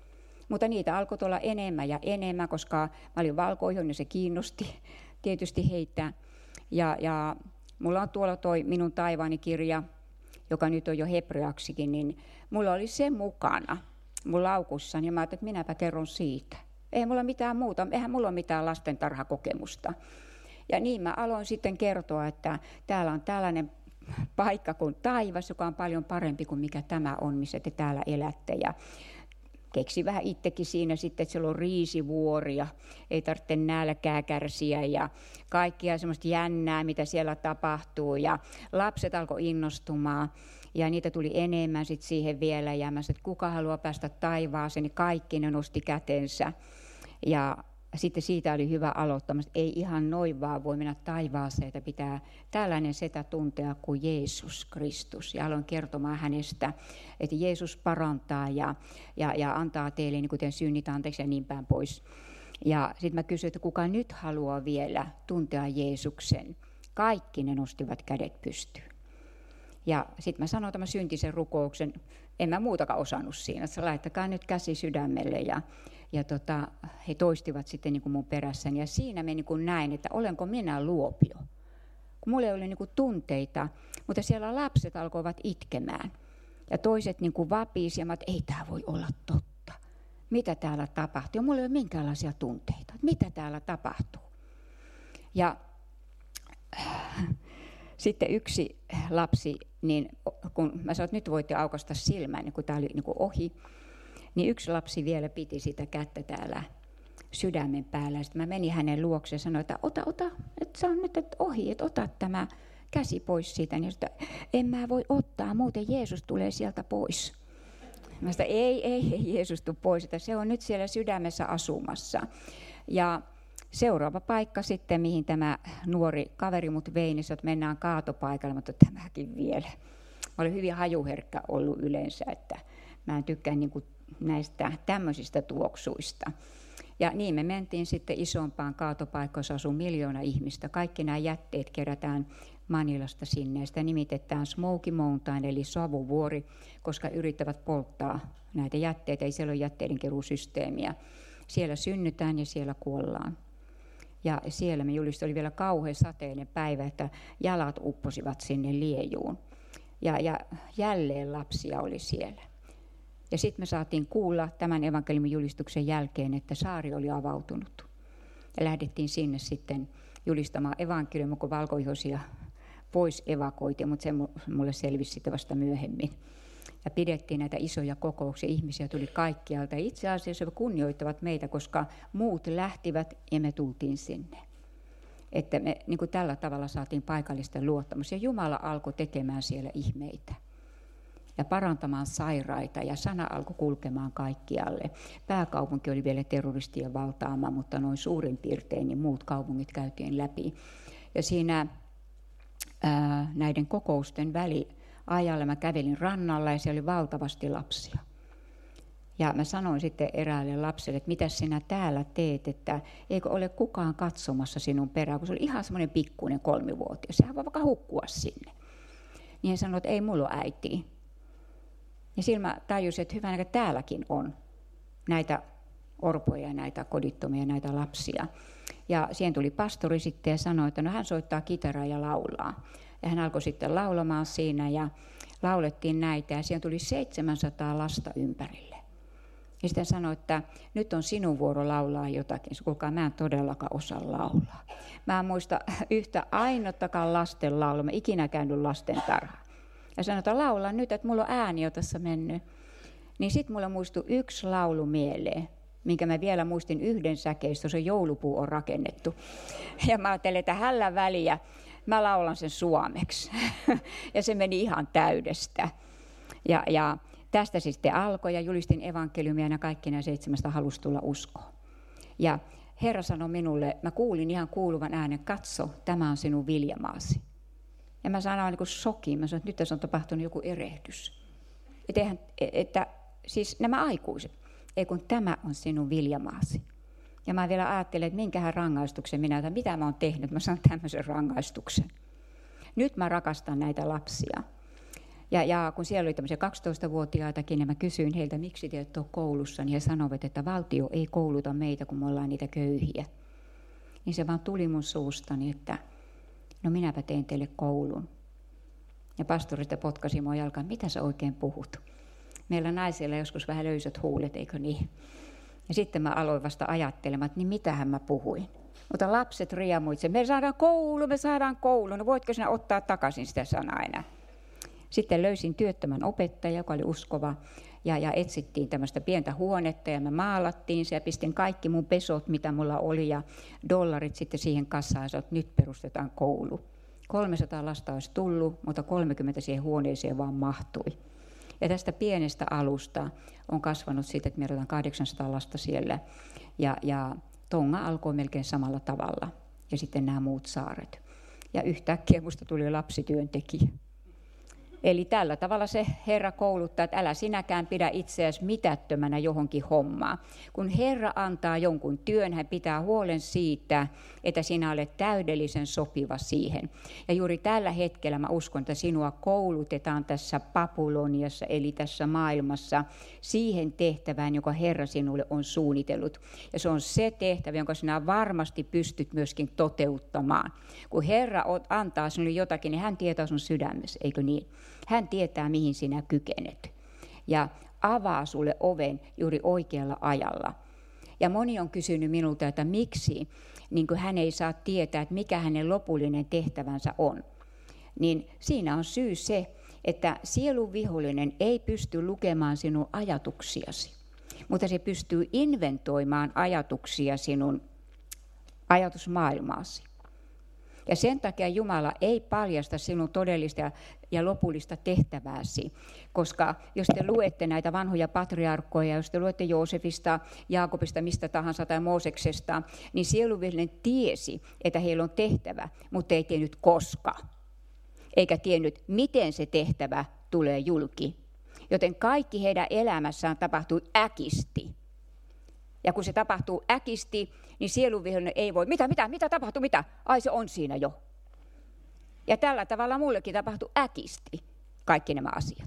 Mutta niitä alkoi olla enemmän ja enemmän, koska mä olin valkoihoinen ja se kiinnosti tietysti heitä. Ja, ja mulla on tuolla toi Minun taivaani -kirja, joka nyt on jo hebreaksikin, niin mulla oli se mukana mun laukussani. Ja mä ajattelin, että minäpä kerron siitä. Ei mulla mitään muuta, eihän mulla ole mitään lastentarhakokemusta. Ja niin mä aloin sitten kertoa, että täällä on tällainen paikka kuin taivas, joka on paljon parempi kuin mikä tämä on, missä te täällä elätte. Ja keksin vähän itsekin siinä sitten, että siellä on riisivuori ja ei tarvitse nälkää kärsiä ja kaikkia semmoista jännää, mitä siellä tapahtuu. Ja lapset alkoi innostumaan ja niitä tuli enemmän sitten siihen vielä. Ja mä sanoin, että kuka haluaa päästä taivaaseen, niin kaikki ne nosti kätensä. Ja sitten siitä oli hyvä aloittaa, että ei ihan noin vaan voi mennä taivaaseen, että pitää tällainen setä tuntea kuin Jeesus Kristus. Ja aloin kertomaan hänestä, että Jeesus parantaa ja, ja, ja antaa teille niin kuten synnit anteeksi ja niin päin pois. Ja sitten mä kysyin, että kuka nyt haluaa vielä tuntea Jeesuksen. Kaikki ne nostivat kädet pystyyn. Ja sitten mä sanoin tämän syntisen rukouksen, en mä muutakaan osannut siinä, että laittakaa nyt käsi sydämelle ja Ja tota, he toistivat sitten niin kuin mun perässäni. Ja siinä mä niin kuin näin, että olenko minä luopio. Kun mulla ei ole niin kuin tunteita, mutta siellä lapset alkoivat itkemään. Ja toiset niin kuin vapisi ja mä, että ei tämä voi olla totta. Mitä täällä tapahtuu? Ja mulla ei ole minkäänlaisia tunteita. Mitä täällä tapahtuu? Ja äh, sitten yksi lapsi, niin kun mä sanoin, että nyt voitte aukaista silmään, niin kun tämä oli niin kuin ohi, niin yksi lapsi vielä piti sitä kättä täällä sydämen päällä. Sitten mä menin hänen luokse ja sanoin, että ota, ota, että se on nyt että ohi, että ota tämä käsi pois siitä. Niin sanoin, että en mä voi ottaa, muuten Jeesus tulee sieltä pois. Mä sanoin, ei, ei, ei Jeesus tule pois, että se on nyt siellä sydämessä asumassa. Ja seuraava paikka sitten, mihin tämä nuori kaveri mut vei, niin että mennään kaatopaikalle, mutta tämäkin vielä. Mä olen hyvin hajuherkkä ollut yleensä, että mä en tykkää niin kuin näistä tämmöisistä tuoksuista. Ja niin me mentiin sitten isompaan kaatopaikkaan, jossa asuu miljoona ihmistä. Kaikki nämä jätteet kerätään Manilasta sinne. Ja sitä nimitetään Smoky Mountain, eli savuvuori, koska yrittävät polttaa näitä jätteitä. Ei siellä ole jätteidenkeruusysteemiä. Siellä synnytään ja siellä kuollaan. Ja siellä me julistin, oli vielä kauhean sateinen päivä, että jalat upposivat sinne liejuun. Ja, ja jälleen lapsia oli siellä. Ja sitten me saatiin kuulla tämän evankeliumin julistuksen jälkeen, että saari oli avautunut. Ja lähdettiin sinne sitten julistamaan evankeliumia, kun valkoihoisia pois evakoitiin, mutta se mulle selvisi sitten vasta myöhemmin. Ja pidettiin näitä isoja kokouksia, ihmisiä tuli kaikkialta. Itse asiassa he kunnioittavat meitä, koska muut lähtivät ja me tultiin sinne. Että me niin kuin tällä tavalla saatiin paikallisten luottamus. Ja Jumala alkoi tekemään siellä ihmeitä. Ja parantamaan sairaita, ja sana alkoi kulkemaan kaikkialle. Pääkaupunki oli vielä terroristien valtaama, mutta noin suurin piirtein niin muut kaupungit käytiin läpi. Ja siinä ää, näiden kokousten väliajalla mä kävelin rannalla, ja siellä oli valtavasti lapsia. Ja mä sanoin sitten eräälle lapselle, että mitä sinä täällä teet, että eikö ole kukaan katsomassa sinun perään, kun se oli ihan semmoinen pikkuinen kolmivuotias. Sehän voi vaikka hukkua sinne. Niin hän sanoi, että ei mulla ole äitiä. Ja silloin mä tajusin, että hyvänä, että täälläkin on näitä orpoja, näitä kodittomia, näitä lapsia. Ja siihen tuli pastori sitten ja sanoi, että no hän soittaa kitaraa ja laulaa. Ja hän alkoi sitten laulamaan siinä ja laulettiin näitä ja siihen tuli seitsemänsataa lasta ympärille. Ja sitten sanoi, että nyt on sinun vuoro laulaa jotakin. Kuulkaa, mä en todellakaan osaa laulaa. Mä en muista yhtä ainuttakaan lasten laulua. Mä ikinä käynyt lasten tarhaan. Ja sanoi, että laula nyt, että mulla on ääni jo tässä mennyt. Niin sitten mulla muistui yksi laulu mieleen, minkä mä vielä muistin yhden säkeistä, se joulupuu on rakennettu. Ja mä ajattelin, että hällä väliä mä laulan sen suomeksi. Ja se meni ihan täydestä. Ja, ja tästä se sitten alkoi ja julistin evankeliumia ja kaikki nämä seitsemästä halusi tulla uskoon. Ja Herra sanoi minulle, mä kuulin ihan kuuluvan äänen, katso, tämä on sinun viljamaasi. Ja mä sanoin niin kuin shokiin, mä sanoin, että nyt tässä on tapahtunut joku erehdys. Että, eihän, että siis nämä aikuiset, ei kun tämä on sinun viljamaasi. Ja mä vielä ajattelin, että minkähän rangaistuksen minä, että mitä mä oon tehnyt, mä sanon tämmöisen rangaistuksen. Nyt mä rakastan näitä lapsia. Ja, ja kun siellä oli tämmöisiä kaksitoistavuotiaitakin, niin mä kysyin heiltä, miksi te ette ole koulussa, niin he sanoivat, että valtio ei kouluta meitä, kun me ollaan niitä köyhiä. Niin se vaan tuli mun suustani, että no minäpä teen teille koulun. Ja pastori sitten potkasi mua jalkaan, mitä sä oikein puhut? Meillä naisilla joskus vähän löysät huulet, eikö niin? Ja sitten mä aloin vasta ajattelemaan, että niin mitähän mä puhuin. Mutta lapset riemuitse, me saadaan koulu, me saadaan koulu, no voitko sinä ottaa takaisin sitä sanaa enää? Sitten löysin työttömän opettajan, joka oli uskova, ja, ja etsittiin tämmöistä pientä huonetta, ja me maalattiin se, ja pistin kaikki mun pesot, mitä mulla oli, ja dollarit sitten siihen kassaan, että nyt perustetaan koulu. kolmesataa lasta olisi tullut, mutta kolmekymmentä siihen huoneeseen vaan mahtui. Ja tästä pienestä alusta on kasvanut siitä, että meillä on kahdeksansataa lasta siellä, ja, ja Tonga alkoi melkein samalla tavalla, ja sitten nämä muut saaret. Ja yhtäkkiä musta tuli lapsityöntekijä. Eli tällä tavalla se Herra kouluttaa, että älä sinäkään pidä itseäsi mitättömänä johonkin hommaan. Kun Herra antaa jonkun työn, hän pitää huolen siitä, että sinä olet täydellisen sopiva siihen. Ja juuri tällä hetkellä mä uskon, että sinua koulutetaan tässä Babyloniassa, eli tässä maailmassa, siihen tehtävään, joka Herra sinulle on suunnitellut. Ja se on se tehtävä, jonka sinä varmasti pystyt myöskin toteuttamaan. Kun Herra antaa sinulle jotakin, niin hän tietää sun sydämessä, eikö niin? Hän tietää, mihin sinä kykenet ja avaa sulle oven juuri oikealla ajalla. Ja moni on kysynyt minulta, että miksi niin kuin hän ei saa tietää, että mikä hänen lopullinen tehtävänsä on. Niin siinä on syy se, että sielun vihollinen ei pysty lukemaan sinun ajatuksiasi, mutta se pystyy inventoimaan ajatuksia sinun ajatusmaailmaasi. Ja sen takia Jumala ei paljasta sinun todellista ja lopullista tehtävääsi, koska jos te luette näitä vanhoja patriarkkoja, jos te luette Joosefista, Jaakobista, mistä tahansa tai Mooseksesta, niin sielunvihollinen tiesi, että heillä on tehtävä, mutta ei tiennyt koska, eikä tiennyt, miten se tehtävä tulee julki. Joten kaikki heidän elämässään tapahtui äkisti. Ja kun se tapahtuu äkisti, niin sielunvihollinen ei voi, mitä, mitä, mitä tapahtuu, mitä? Ai se on siinä jo. Ja tällä tavalla mullekin tapahtui äkisti kaikki nämä asiat.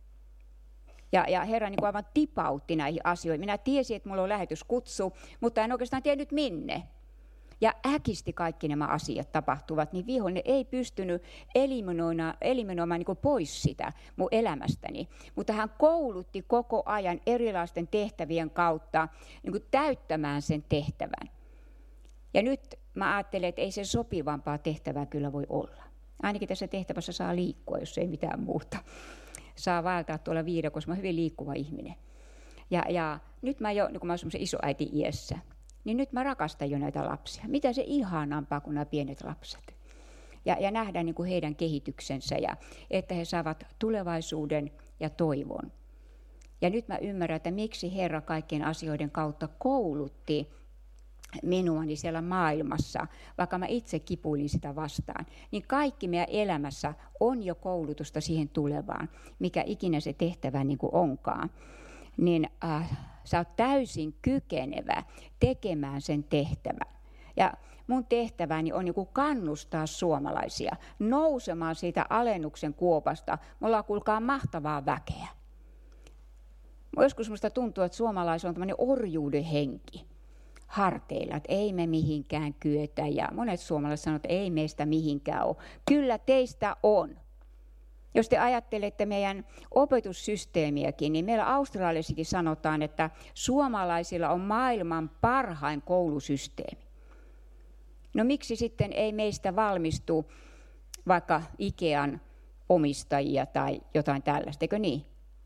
Ja, ja Herra niin kuin aivan tipautti näihin asioihin. Minä tiesin, että mulla on lähetyskutsu, mutta en oikeastaan tiennyt minne. Ja äkisti kaikki nämä asiat tapahtuvat, niin vihollinen ei pystynyt eliminoimaan, eliminoimaan niin kuin pois sitä mun elämästäni. Mutta hän koulutti koko ajan erilaisten tehtävien kautta niin kuin täyttämään sen tehtävän. Ja nyt mä ajattelen, että ei sen sopivampaa tehtävää kyllä voi olla. Ainakin tässä tehtävässä saa liikkua, jos ei mitään muuta. Saa vaeltaa tuolla viidakossa, mä oon hyvin liikkuva ihminen. Ja, ja nyt mä jo, niin kun mä oon semmoisen isoäiti iässä, niin nyt mä rakastan jo näitä lapsia. Mitä se ihanampaa kuin nämä pienet lapset. Ja, ja nähdään niin kuin heidän kehityksensä ja että he saavat tulevaisuuden ja toivon. Ja nyt mä ymmärrän, että miksi Herra kaikkien asioiden kautta koulutti minuani siellä maailmassa, vaikka mä itse kipuilin sitä vastaan, niin kaikki meidän elämässä on jo koulutusta siihen tulevaan, mikä ikinä se tehtävä niin kuin onkaan. Niin äh, sä oot täysin kykenevä tekemään sen tehtävän. Ja mun tehtäväni on joku kannustaa suomalaisia nousemaan siitä alennuksen kuopasta. Me ollaan kuulkaa mahtavaa väkeä. Joskus musta tuntuu, että suomalaisilla on tämmöinen orjuuden henki harteilla, että ei me mihinkään kyetä. Ja monet suomalaiset sanoo, että ei meistä mihinkään ole. Kyllä teistä on. Jos te ajattelette meidän opetussysteemiäkin, niin meillä Australiassakin sanotaan, että suomalaisilla on maailman parhain koulusysteemi. No miksi sitten ei meistä valmistu vaikka Ikean omistajia tai jotain tällaista, eikö niin?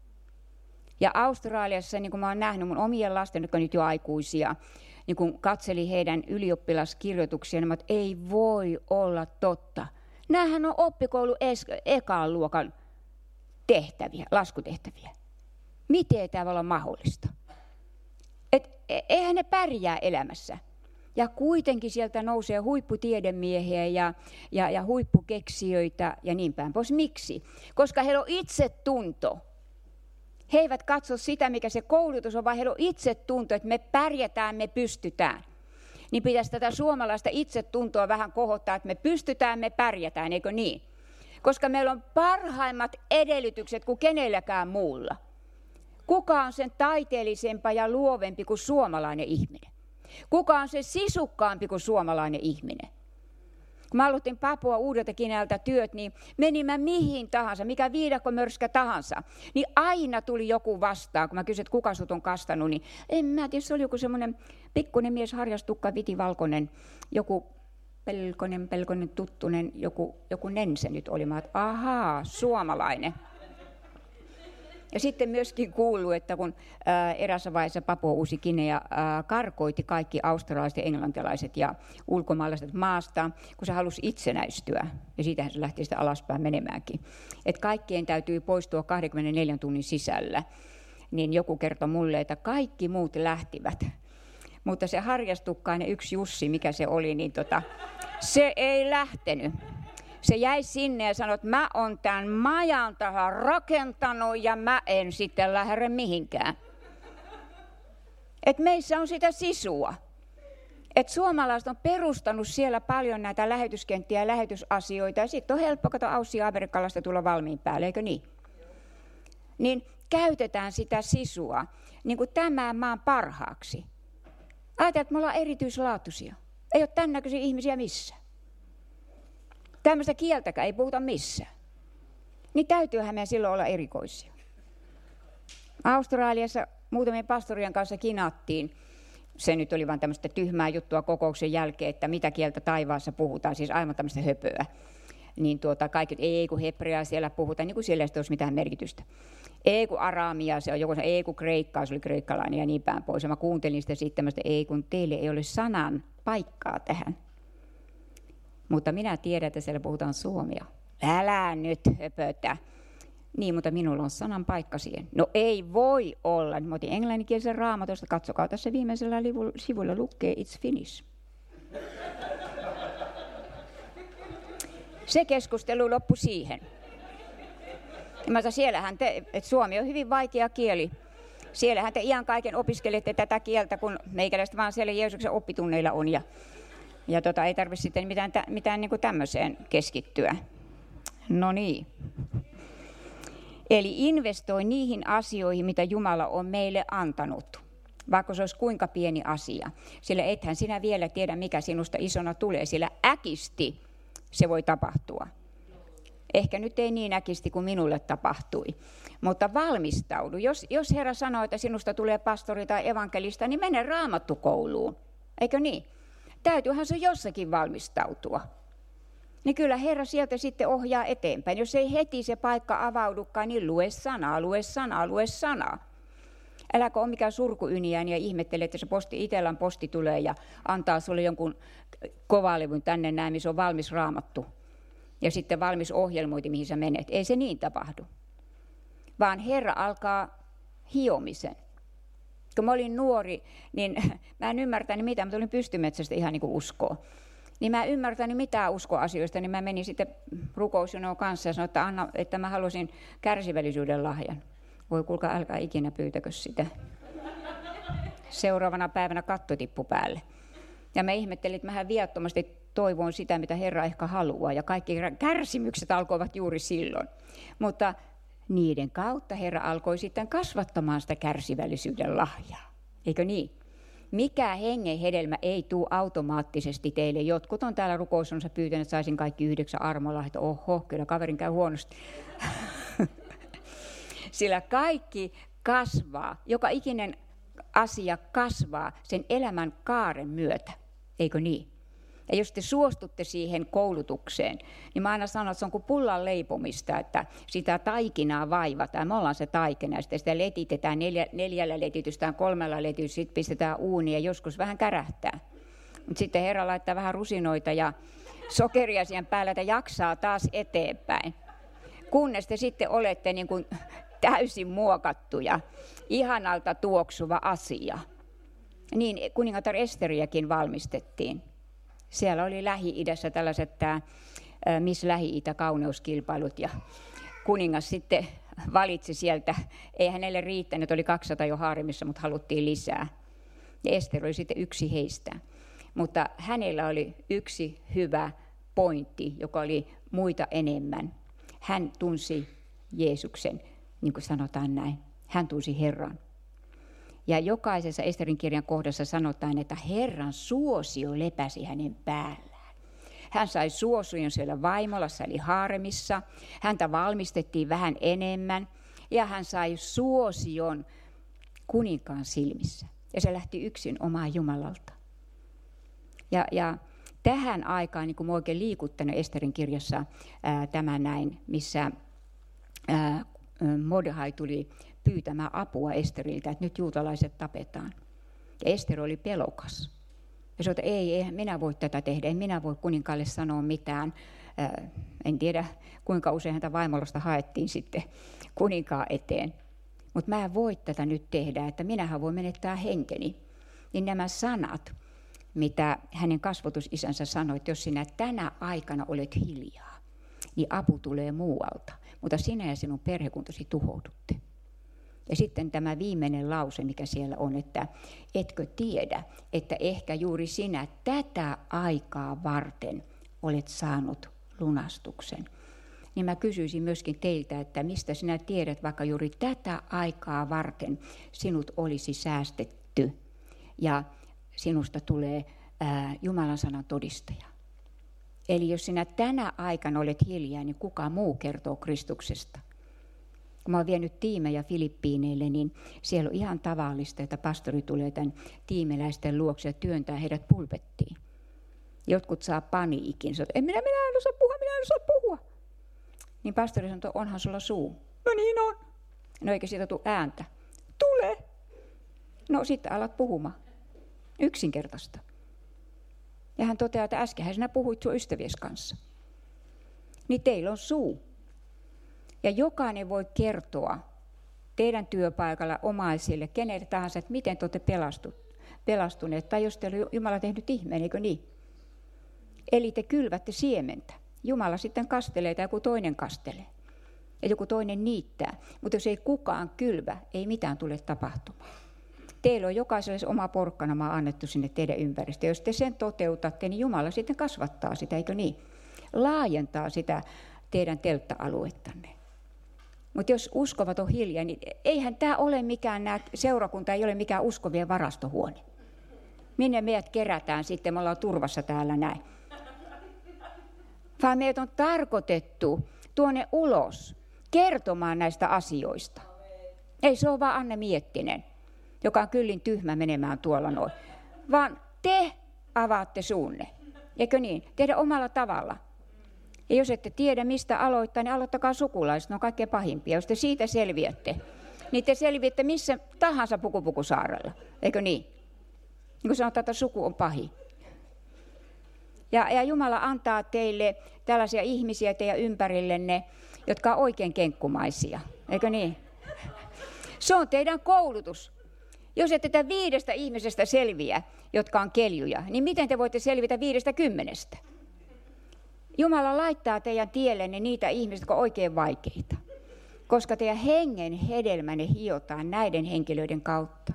Ja Australiassa, niin kuin mä oon nähnyt mun omien lasten, jotka on nyt jo aikuisia, niin kun katselin heidän ylioppilaskirjoituksiaan, että ei voi olla totta. Nämähän on oppikoulu ekan luokan tehtäviä, laskutehtäviä. Miten tämä voi olla mahdollista? Et eihän ne pärjää elämässä. Ja kuitenkin sieltä nousee huipputiedemiehiä ja, ja, ja huippukeksijöitä ja niin päin pois. Miksi? Koska heillä on itsetunto. He eivät katso sitä, mikä se koulutus on, vaan heillä on itsetunto, että me pärjätään, me pystytään. Niin pitäisi tätä suomalaista itsetuntoa vähän kohottaa, että me pystytään, me pärjätään, eikö niin? koska meillä on parhaimmat edellytykset kuin kenelläkään muulla. Kuka on sen taiteellisempaa ja luovempi kuin suomalainen ihminen? Kuka on se sisukkaampi kuin suomalainen ihminen? Kun mä aloitin Papua Uudelta Ginealta työt, niin menin mä mihin tahansa, mikä viidakkomörskä tahansa, niin aina tuli joku vastaan. Kun mä kysyin, että kuka sut on kastanut, niin en mä tiedä, se oli joku semmoinen pikkuinen mies, harjastukka, vitivalkoinen, joku pelkonen, pelkonen, tuttunen, joku, joku nense nyt oli. Mä että ahaa, suomalainen. Ja sitten myöskin kuuluu, että kun ää, erässä vaiheessa Papua Uusi Guinea ää, karkoitti kaikki australaiset ja englantilaiset ja ulkomaalaiset maasta, kun se halusi itsenäistyä. Ja siitähän se lähti sitä alaspäin menemäänkin. Että kaikkien täytyy poistua kaksikymmentäneljä tunnin sisällä. Niin joku kertoi mulle, että kaikki muut lähtivät. Mutta se harjastukkainen yksi Jussi, mikä se oli, niin tota, se ei lähtenyt. Se jäi sinne ja sanoi, että mä oon tämän majan tähän rakentanut ja mä en sitten lähde mihinkään. Et meissä on sitä sisua. Et suomalaiset on perustanut siellä paljon näitä lähetyskenttiä ja lähetysasioita ja sitten on helppo katsoa Aussia amerikkalaista tulla valmiin päälle, eikö niin? Niin käytetään sitä sisua niin kuin tämän maan parhaaksi. Ajatellaan, että me ollaan erityislaatuisia. Ei ole tämän näköisiä ihmisiä missään. Tämmöistä kieltäkään ei puhuta missään. Niin täytyyhän meidän silloin olla erikoisia. Australiassa muutamien pastorien kanssa kinattiin. Se nyt oli vain tämmöistä tyhmää juttua kokouksen jälkeen, että mitä kieltä taivaassa puhutaan, siis aivan tämmöistä höpöä. Niin tuota, kaikki, ei kun hebreaa siellä puhutaan, niin kuin siellä ei olisi mitään merkitystä. Ei kun araamia, se on joku, ei kun kreikkaa, se oli kreikkalainen ja niin päin pois. Ja mä kuuntelin sitä sitten tämmöistä, ei kun teille ei ole sanan paikkaa tähän. Mutta minä tiedän, että siellä puhutaan suomea. Älä nyt höpötä. Niin, mutta minulla on sanan paikka siihen. No ei voi olla. Mä otin englanninkielisen raamatusta. Katsokaa tässä viimeisellä sivulla lukee It's Finnish. Se keskustelu loppui siihen. Mä siellähän te, että suomi on hyvin vaikea kieli. Siellähän te ihan kaiken opiskelette tätä kieltä, kun meikäläiset vaan siellä Jeesuksen oppitunneilla on. Ja Ja tota, ei tarvitse sitten mitään, mitään niin kuin tämmöiseen keskittyä. No niin. Eli investoi niihin asioihin, mitä Jumala on meille antanut, vaikka se olisi kuinka pieni asia. Sillä ethän sinä vielä tiedä, mikä sinusta isona tulee, sillä äkisti se voi tapahtua. Ehkä nyt ei niin äkisti kuin minulle tapahtui, mutta valmistaudu. Jos, jos Herra sanoo, että sinusta tulee pastori tai evankelista, niin mene raamattukouluun, eikö niin? Täytyyhän se jossakin valmistautua. Niin kyllä Herra sieltä sitten ohjaa eteenpäin. Jos ei heti se paikka avaudukaan, niin lue sanaa, lue sanaa, lue sanaa. Äläkö ole mikään surkuyniäni ja ihmettele, että se posti, Itellan posti tulee ja antaa sulle jonkun kovalevyn tänne näin, missä on valmis raamattu. Ja sitten valmis ohjelmointi, mihin sä menet. Ei se niin tapahdu. Vaan Herra alkaa hiomisen. Kun mä olin nuori, niin mä en ymmärtänyt mitään, mutta olin pystymetsästä ihan niin kuin uskoa. Niin mä en ymmärtänyt mitään uskoasioista, niin mä menin sitten rukousjonoon kanssa ja sanoin, että, anna, että mä halusin kärsivällisyyden lahjan. Voi kuulkaa, älkää ikinä pyytäkö sitä. Seuraavana päivänä katto tippui päälle. Ja mä ihmettelin, että mähän viattomasti toivoin sitä, mitä Herra ehkä haluaa. Ja kaikki kärsimykset alkoivat juuri silloin. Mutta niiden kautta Herra alkoi sitten kasvattamaan sitä kärsivällisyyden lahjaa. Eikö niin? Mikä hengen hedelmä ei tule automaattisesti teille. Jotkut on täällä rukousonsa pyytänyt, että saisin kaikki yhdeksän armolla, että oho, kyllä kaverin käy huonosti. Sillä kaikki kasvaa, joka ikinen asia kasvaa sen elämän kaaren myötä. Eikö niin? Ja jos te suostutte siihen koulutukseen, niin mä aina sanon, että se on kuin pullan leipomista, että sitä taikinaa vaivataan. Me ollaan se taikina, ja sitten sitä letitetään neljä, neljällä letitystään, kolmella letitystään, sitten pistetään uuniin ja joskus vähän kärähtää. Mutta sitten Herra laittaa vähän rusinoita ja sokeria siihen päällä, että jaksaa taas eteenpäin. Kunnes te sitten olette niin kuin täysin muokattuja, ihanalta tuoksuva asia. Niin kuningatar Esteriäkin valmistettiin. Siellä oli Lähi-idässä tällaiset tämä Miss Lähi-itä kauneuskilpailut ja kuningas sitten valitsi sieltä. Ei hänelle riittänyt, oli kaksisataa jo haarimissa, mutta haluttiin lisää. Ja Ester oli sitten yksi heistä. Mutta hänellä oli yksi hyvä pointti, joka oli muita enemmän. hän tunsi Jeesuksen, niin kuin sanotaan näin. Hän tunsi Herran. Ja jokaisessa Esterin kirjan kohdassa sanotaan, että Herran suosio lepäsi hänen päällään. Hän sai suosion siellä vaimolassa eli haaremissa. Häntä valmistettiin vähän enemmän ja hän sai suosion kuninkaan silmissä. Ja se lähti yksin omaa Jumalalta. Ja, ja tähän aikaan, niin kuin mä oikein liikuttanut Esterin kirjassa ää, tämä näin, missä ää, Mordehai tuli pyytämään apua Esteriltä, että nyt juutalaiset tapetaan. Ja Ester oli pelokas. Ja sanoi, että ei, ei, minä voi tätä tehdä, en minä voi kuninkaalle sanoa mitään. Ää, en tiedä, kuinka usein häntä vaimolosta haettiin sitten kuninkaan eteen. Mutta mä en voi tätä nyt tehdä, että minähän voi menettää henkeni. Niin nämä sanat, mitä hänen kasvatusisänsä sanoi, että jos sinä tänä aikana olet hiljaa, niin apu tulee muualta. Mutta sinä ja sinun perhekuntasi tuhoudutte. Ja sitten tämä viimeinen lause, mikä siellä on, että etkö tiedä, että ehkä juuri sinä tätä aikaa varten olet saanut lunastuksen. Niin mä kysyisin myöskin teiltä, että mistä sinä tiedät, vaikka juuri tätä aikaa varten sinut olisi säästetty ja sinusta tulee ää, Jumalan sanan todistaja. Eli jos sinä tänä aikana olet hiljaa, niin kuka muu kertoo Kristuksesta? Kun mä oon vienyt tiimejä Filippiineille, niin siellä on ihan tavallista, että pastori tulee tämän tiimeläisten luokse ja työntää heidät pulpettiin. Jotkut saa paniikin, sanoo, en minä, minä en osaa puhua, minä en osaa puhua. Niin pastori sanoo, että onhan sulla suu. No niin on. No eikä siitä tule ääntä. Tule. No sitten alat puhumaan. Yksinkertaista. Ja hän toteaa, että äskenhän sinä puhuit sun ystävies kanssa. Niin teillä on suu. Ja jokainen voi kertoa teidän työpaikalla omaisille, kenelle tahansa, että miten te olette pelastuneet. Tai jos teillä on Jumala tehnyt ihmeen, eikö niin? Eli te kylvätte siementä. Jumala sitten kastelee tai joku toinen kastelee. Ja joku toinen niittää. Mutta jos ei kukaan kylvä, ei mitään tule tapahtumaan. Teillä on jokaiselle oma porkkanamaa annettu sinne teidän ympäristöön. Jos te sen toteutatte, niin Jumala sitten kasvattaa sitä, eikö niin? Laajentaa sitä teidän teltta-aluettanne. Mutta jos uskovat on hiljaa, niin eihän tämä ole mikään, nämä seurakunta ei ole mikään uskovien varastohuone. Minne meidät kerätään sitten, me ollaan turvassa täällä näin. Vaan meidät on tarkoitettu tuonne ulos kertomaan näistä asioista. Ei se ole vaan Anne Miettinen, joka on kyllin tyhmä menemään tuolla noin. Vaan te avaatte suunne. Eikö niin? Teidän omalla tavalla. Ja jos ette tiedä, mistä aloittaa, niin aloittakaa sukulaiset. Ne on kaikkein pahimpia. Jos te siitä selviätte, niin te selviätte missä tahansa Pukupukusaarella. Eikö niin? Niin kuin sanotaan, että suku on pahin. Ja, ja Jumala antaa teille tällaisia ihmisiä teidän ympärillenne, jotka on oikein kenkkumaisia. Eikö niin? Se on teidän koulutus. Jos ette tätä viidestä ihmisestä selviä, jotka on keljuja, niin miten te voitte selvitä viidestä kymmenestä? Jumala laittaa teidän tiellenne niitä ihmisiä, jotka on oikein vaikeita. Koska teidän hengen hedelmänne hiotaan näiden henkilöiden kautta.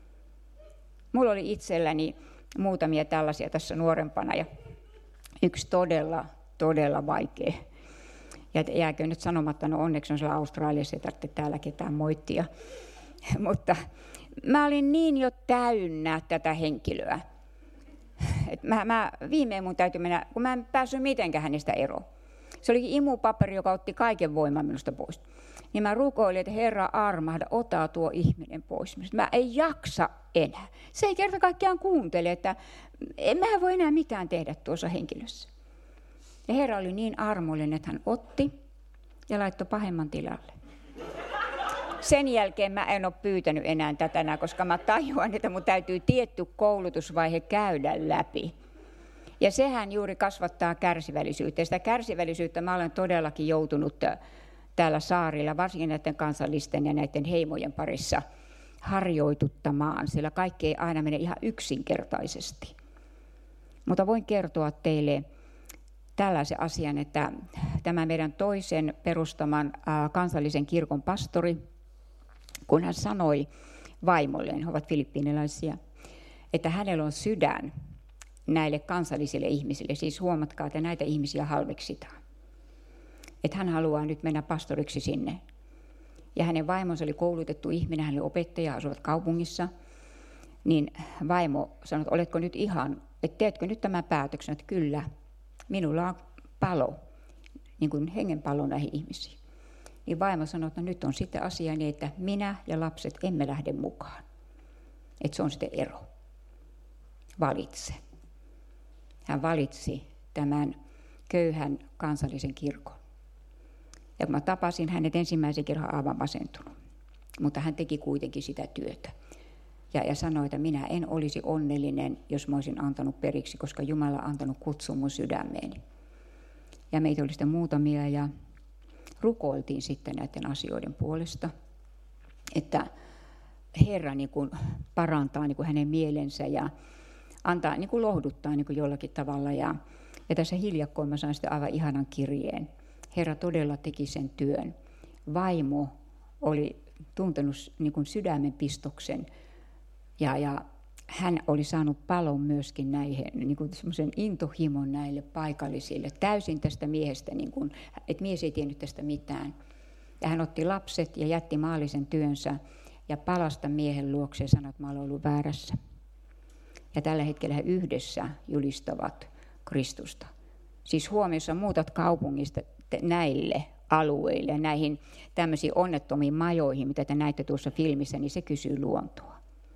Mulla oli itselläni muutamia tällaisia tässä nuorempana ja yksi todella, todella vaikea. Ja jääkö nyt sanomatta, no onneksi on siellä Australiassa, ei tarvitse täällä ketään moittia. Mutta mä olin niin jo täynnä tätä henkilöä. Et mä, mä, viimein mun täytyy mennä, kun mä en päässyt mitenkään hänestä eroon. Se oli imupaperi, joka otti kaiken voiman minusta pois. Niin mä rukoilin, että Herra armahda, ota tuo ihminen pois. Mä en jaksa enää. Se ei kerta kaikkiaan kuuntele, että en mä voi enää mitään tehdä tuossa henkilössä. Ja Herra oli niin armollinen, että hän otti ja laittoi pahemman tilalle. Sen jälkeen mä en ole pyytänyt enää tätä enää, koska mä tajuan, että mun täytyy tietty koulutusvaihe käydä läpi. Ja sehän juuri kasvattaa kärsivällisyyttä. Ja sitä kärsivällisyyttä mä olen todellakin joutunut täällä saarilla, varsinkin näiden kansallisten ja näiden heimojen parissa harjoituttamaan, sillä kaikki ei aina mene ihan yksinkertaisesti. Mutta voin kertoa teille tällaisen asian, että tämä meidän toisen perustaman kansallisen kirkon pastori, kun hän sanoi vaimolleen, he ovat filippiiniläisiä, että hänellä on sydän näille kansallisille ihmisille, siis huomatkaa, että näitä ihmisiä halveksitaan. että hän haluaa nyt mennä pastoriksi sinne. Ja hänen vaimonsa oli koulutettu ihminen, hän oli opettaja, asuvat kaupungissa. Niin vaimo sanoi, että oletko nyt ihan, että teetkö nyt tämän päätöksen, että kyllä, minulla on palo, niin kuin hengenpalo näihin ihmisiin. Niin vaimo sanoi, että no nyt on sitten asia niin, että minä ja lapset emme lähde mukaan. Että se on sitten ero. Valitse. Hän valitsi tämän köyhän kansallisen kirkon. Ja kun mä tapasin hänet ensimmäisen kerran aivan masentunut, mutta hän teki kuitenkin sitä työtä. Ja, ja sanoi, että minä en olisi onnellinen, jos mä olisin antanut periksi, koska Jumala on antanut kutsun mun sydämeeni. Ja meitä oli sitten muutamia ja rukoiltiin sitten näiden asioiden puolesta, että Herra niin kuin parantaa niin kuin hänen mielensä ja antaa niin kuin lohduttaa niin kuin jollakin tavalla. Ja, ja tässä hiljakkoin mä sain sitten aivan ihanan kirjeen. Herra todella teki sen työn. Vaimo oli tuntenut niin kuin sydämen pistoksen ja, ja hän oli saanut palon myöskin näihin, niin kuin semmoisen intohimon näille paikallisille. Täysin tästä miehestä, niin kuin, että mies ei tiennyt tästä mitään. Ja hän otti lapset ja jätti maallisen työnsä ja palasta miehen luokse ja sanoi, että mä olen ollut väärässä. Ja tällä hetkellä he yhdessä julistavat Kristusta. Siis huomiossa muutat kaupungista näille alueille ja näihin tämmöisiin onnettomiin majoihin, mitä te näitte tuossa filmissä, niin se kysyy luontoa.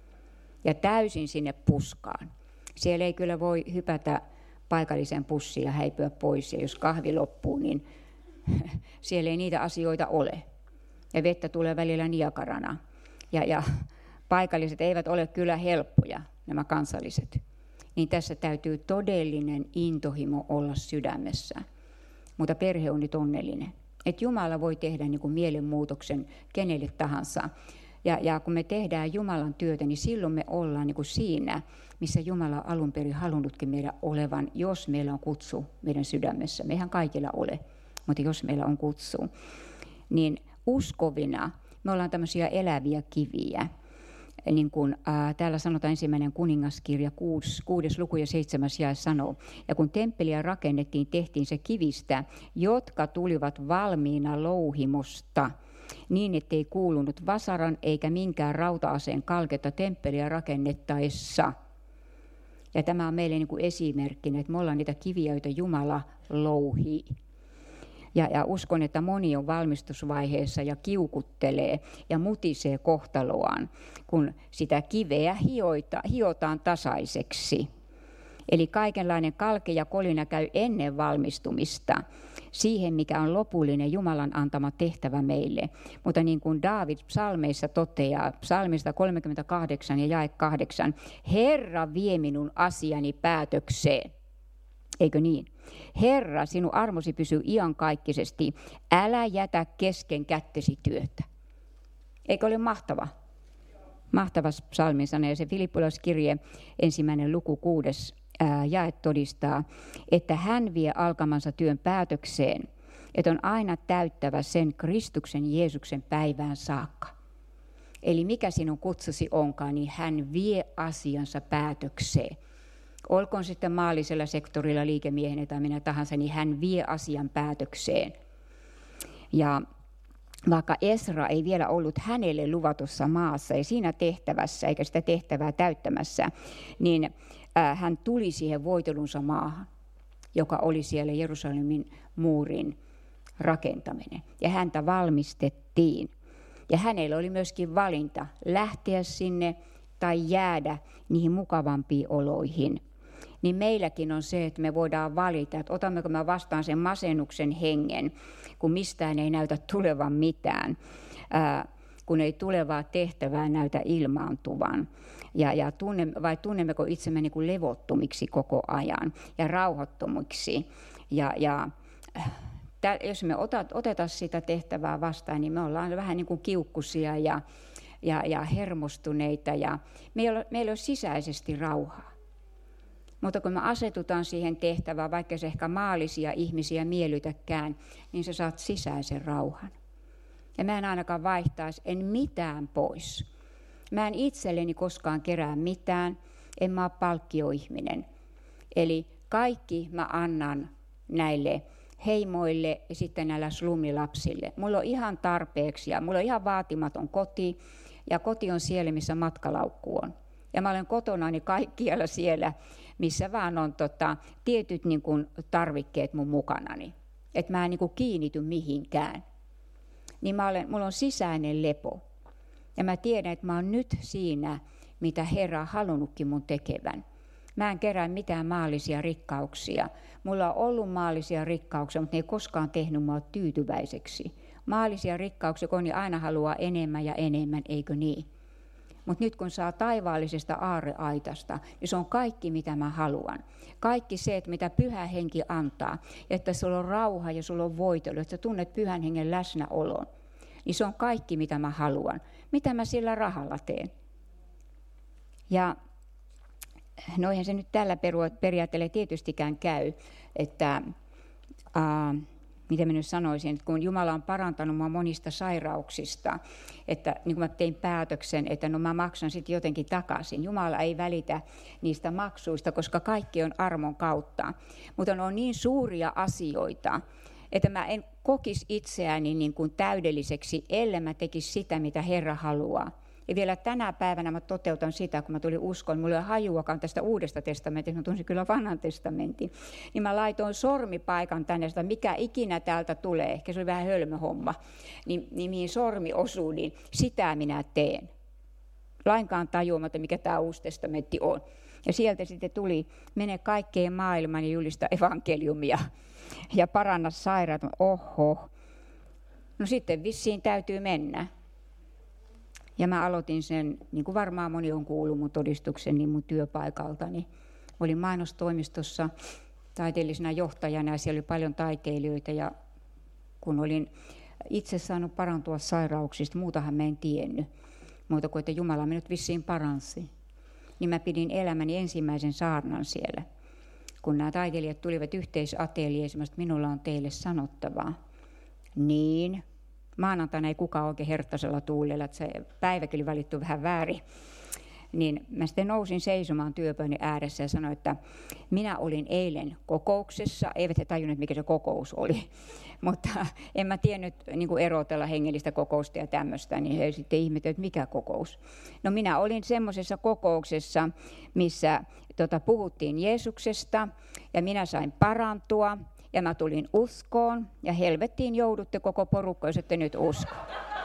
Ja täysin sinne puskaan. Siellä ei kyllä voi hypätä paikalliseen pussiin ja häipyä pois. Ja jos kahvi loppuu, niin siellä ei niitä asioita ole. Ja vettä tulee välillä Niagarana. Ja, ja paikalliset eivät ole kyllä helppoja, nämä kansalliset. Niin tässä täytyy todellinen intohimo olla sydämessä. Mutta perhe on nyt onnellinen. Että Jumala voi tehdä niin kuin mielenmuutoksen kenelle tahansa. Ja, ja kun me tehdään Jumalan työtä, niin silloin me ollaan niin kuin siinä, missä Jumala on alun perin halunnutkin meidän olevan, jos meillä on kutsu meidän sydämessä. Meihän kaikilla ole, mutta jos meillä on kutsu, niin uskovina me ollaan tämmöisiä eläviä kiviä. Niin kuin ää, täällä sanotaan ensimmäinen kuningaskirja, kuudes, kuudes luku ja seitsemäs jae sanoo. Ja kun temppeliä rakennettiin, tehtiin se kivistä, jotka tulivat valmiina louhimosta, niin ettei kuulunut vasaran eikä minkään rauta-aseen kalketta temppeliä rakennettaessa. Ja tämä on meille niin kuin esimerkkinä, että me ollaan niitä kiviä, joita Jumala louhii. Ja, ja uskon, että moni on valmistusvaiheessa ja kiukuttelee ja mutisee kohtaloaan, kun sitä kiveä hioita, hiotaan tasaiseksi. Eli kaikenlainen kalke ja kolina käy ennen valmistumista siihen, mikä on lopullinen Jumalan antama tehtävä meille. Mutta niin kuin Daavid psalmeissa toteaa, psalmista kolmekymmentäkahdeksan ja jae kahdeksan, Herra vie minun asiani päätökseen. Eikö niin? Herra, sinun armosi pysyy iankaikkisesti. Älä jätä kesken kättesi työtä. Eikö ole mahtava? Mahtava psalmin sana. Ja se Filippilaiskirje, ensimmäinen luku kuudes ää, jae todistaa, että hän vie alkamansa työn päätökseen, että on aina täyttävä sen Kristuksen Jeesuksen päivään saakka. Eli mikä sinun kutsusi onkaan, niin hän vie asiansa päätökseen. Olkoon sitten maallisella sektorilla liikemiehenä tai minä tahansa, niin hän vie asian päätökseen. Ja vaikka Esra ei vielä ollut hänelle luvatussa maassa ja siinä tehtävässä, eikä sitä tehtävää täyttämässä, niin hän tuli siihen voitelunsa maahan, joka oli siellä Jerusalemin muurin rakentaminen. Ja häntä valmistettiin. Ja hänellä oli myöskin valinta lähteä sinne tai jäädä niihin mukavampiin oloihin. Niin meilläkin on se, että me voidaan valita, että otammeko me vastaan sen masennuksen hengen, kun mistään ei näytä tulevan mitään, ää, kun ei tulevaa tehtävää näytä ilmaantuvan. Ja, ja tunne, vai tunnemmeko itsemme niin kuin levottomiksi koko ajan ja rauhattomiksi. Ja, ja tä, jos me otat, otetaan sitä tehtävää vastaan, niin me ollaan vähän niin kuin kiukkusia ja, ja, ja hermostuneita ja meillä ei ole sisäisesti rauhaa. Mutta kun me asetutaan siihen tehtävään, vaikka se ehkä maallisia ihmisiä miellytäkään, niin sä saat sisäisen rauhan. Ja mä en ainakaan vaihtaisi, en mitään pois. Mä en itselleni koskaan kerää mitään, en mä ole palkkioihminen. Eli kaikki mä annan näille heimoille ja sitten näillä slumilapsille. Mulla on ihan tarpeeksi ja mulla on ihan vaatimaton koti ja koti on siellä, missä matkalaukku on. Ja mä olen kotonani kaikkialla siellä, missä vaan on tota, tietyt niin kuin, tarvikkeet mun mukanani. Että mä en niin kuin, kiinnity mihinkään. Niin mä olen, mulla on sisäinen lepo. Ja mä tiedän, että mä oon nyt siinä, mitä Herra on halunnutkin mun tekevän. Mä en kerää mitään maallisia rikkauksia. Mulla on ollut maallisia rikkauksia, mutta ne ei koskaan tehnyt mua tyytyväiseksi. Maallisia rikkauksia, kun ne aina haluaa enemmän ja enemmän, eikö niin? Mutta nyt kun saa taivaallisesta aarreaitasta, niin se on kaikki, mitä mä haluan. Kaikki se, että mitä Pyhä Henki antaa, että sulla on rauha ja sulla on voitelu, että sä tunnet Pyhän Hengen läsnäolon, niin se on kaikki, mitä mä haluan. Mitä mä sillä rahalla teen? Ja no eihän se nyt tällä periaatteella tietystikään käy, että ää, miten mä nyt sanoisin, että kun Jumala on parantanut mua monista sairauksista, että niin kun mä tein päätöksen, että no mä maksan sitten jotenkin takaisin. Jumala ei välitä niistä maksuista, koska kaikki on armon kautta. Mutta ne on niin suuria asioita, että mä en kokisi itseäni niin kuin täydelliseksi, ellei mä tekisi sitä, mitä Herra haluaa. Ja vielä tänä päivänä mä toteutan sitä, kun mä tulin uskoon, mulla ei ole hajuakaan tästä Uudesta testamentista, mä tunsin kyllä Vanhan testamentin, niin mä laitoin sormipaikan tänne, että mikä ikinä täältä tulee, ehkä se oli vähän hölmö homma, niin, niin mihin sormi osuu, niin sitä minä teen. Lainkaan tajuamatta, mikä tämä Uusi testamentti on. Ja sieltä sitten tuli, mene kaikkeen maailmaan ja julista evankeliumia ja paranna sairaat. Oho, no sitten vissiin täytyy mennä. Ja mä aloitin sen, niin kuin varmaan moni on kuullut mun todistuksen, niin mun työpaikaltani. Olin mainostoimistossa taiteellisena johtajana ja siellä oli paljon taiteilijoita. Ja kun olin itse saanut parantua sairauksista, muutahan mä en tiennyt. Muuta kuin, että Jumala minut vissiin paransi. Niin mä pidin elämäni ensimmäisen saarnan siellä. Kun nämä taiteilijat tulivat yhteisateljeeseen, että minulla on teille sanottavaa. Niin. Maanantaina ei kukaan oikein herttaisella tuulella, että se päiväkin oli valittu vähän väärin. Niin mä sitten nousin seisomaan työpöydän ääressä ja sanoin, että minä olin eilen kokouksessa. Eivät he tajunneet, mikä se kokous oli. Mutta en mä tiennyt niin kuin erotella hengellistä kokousta ja tämmöistä, niin he sitten ihmettelivät, että mikä kokous. No minä olin semmoisessa kokouksessa, missä tota, puhuttiin Jeesuksesta ja minä sain parantua. Ja mä tulin uskoon, ja helvettiin joudutte koko porukka, jos ette nyt usko.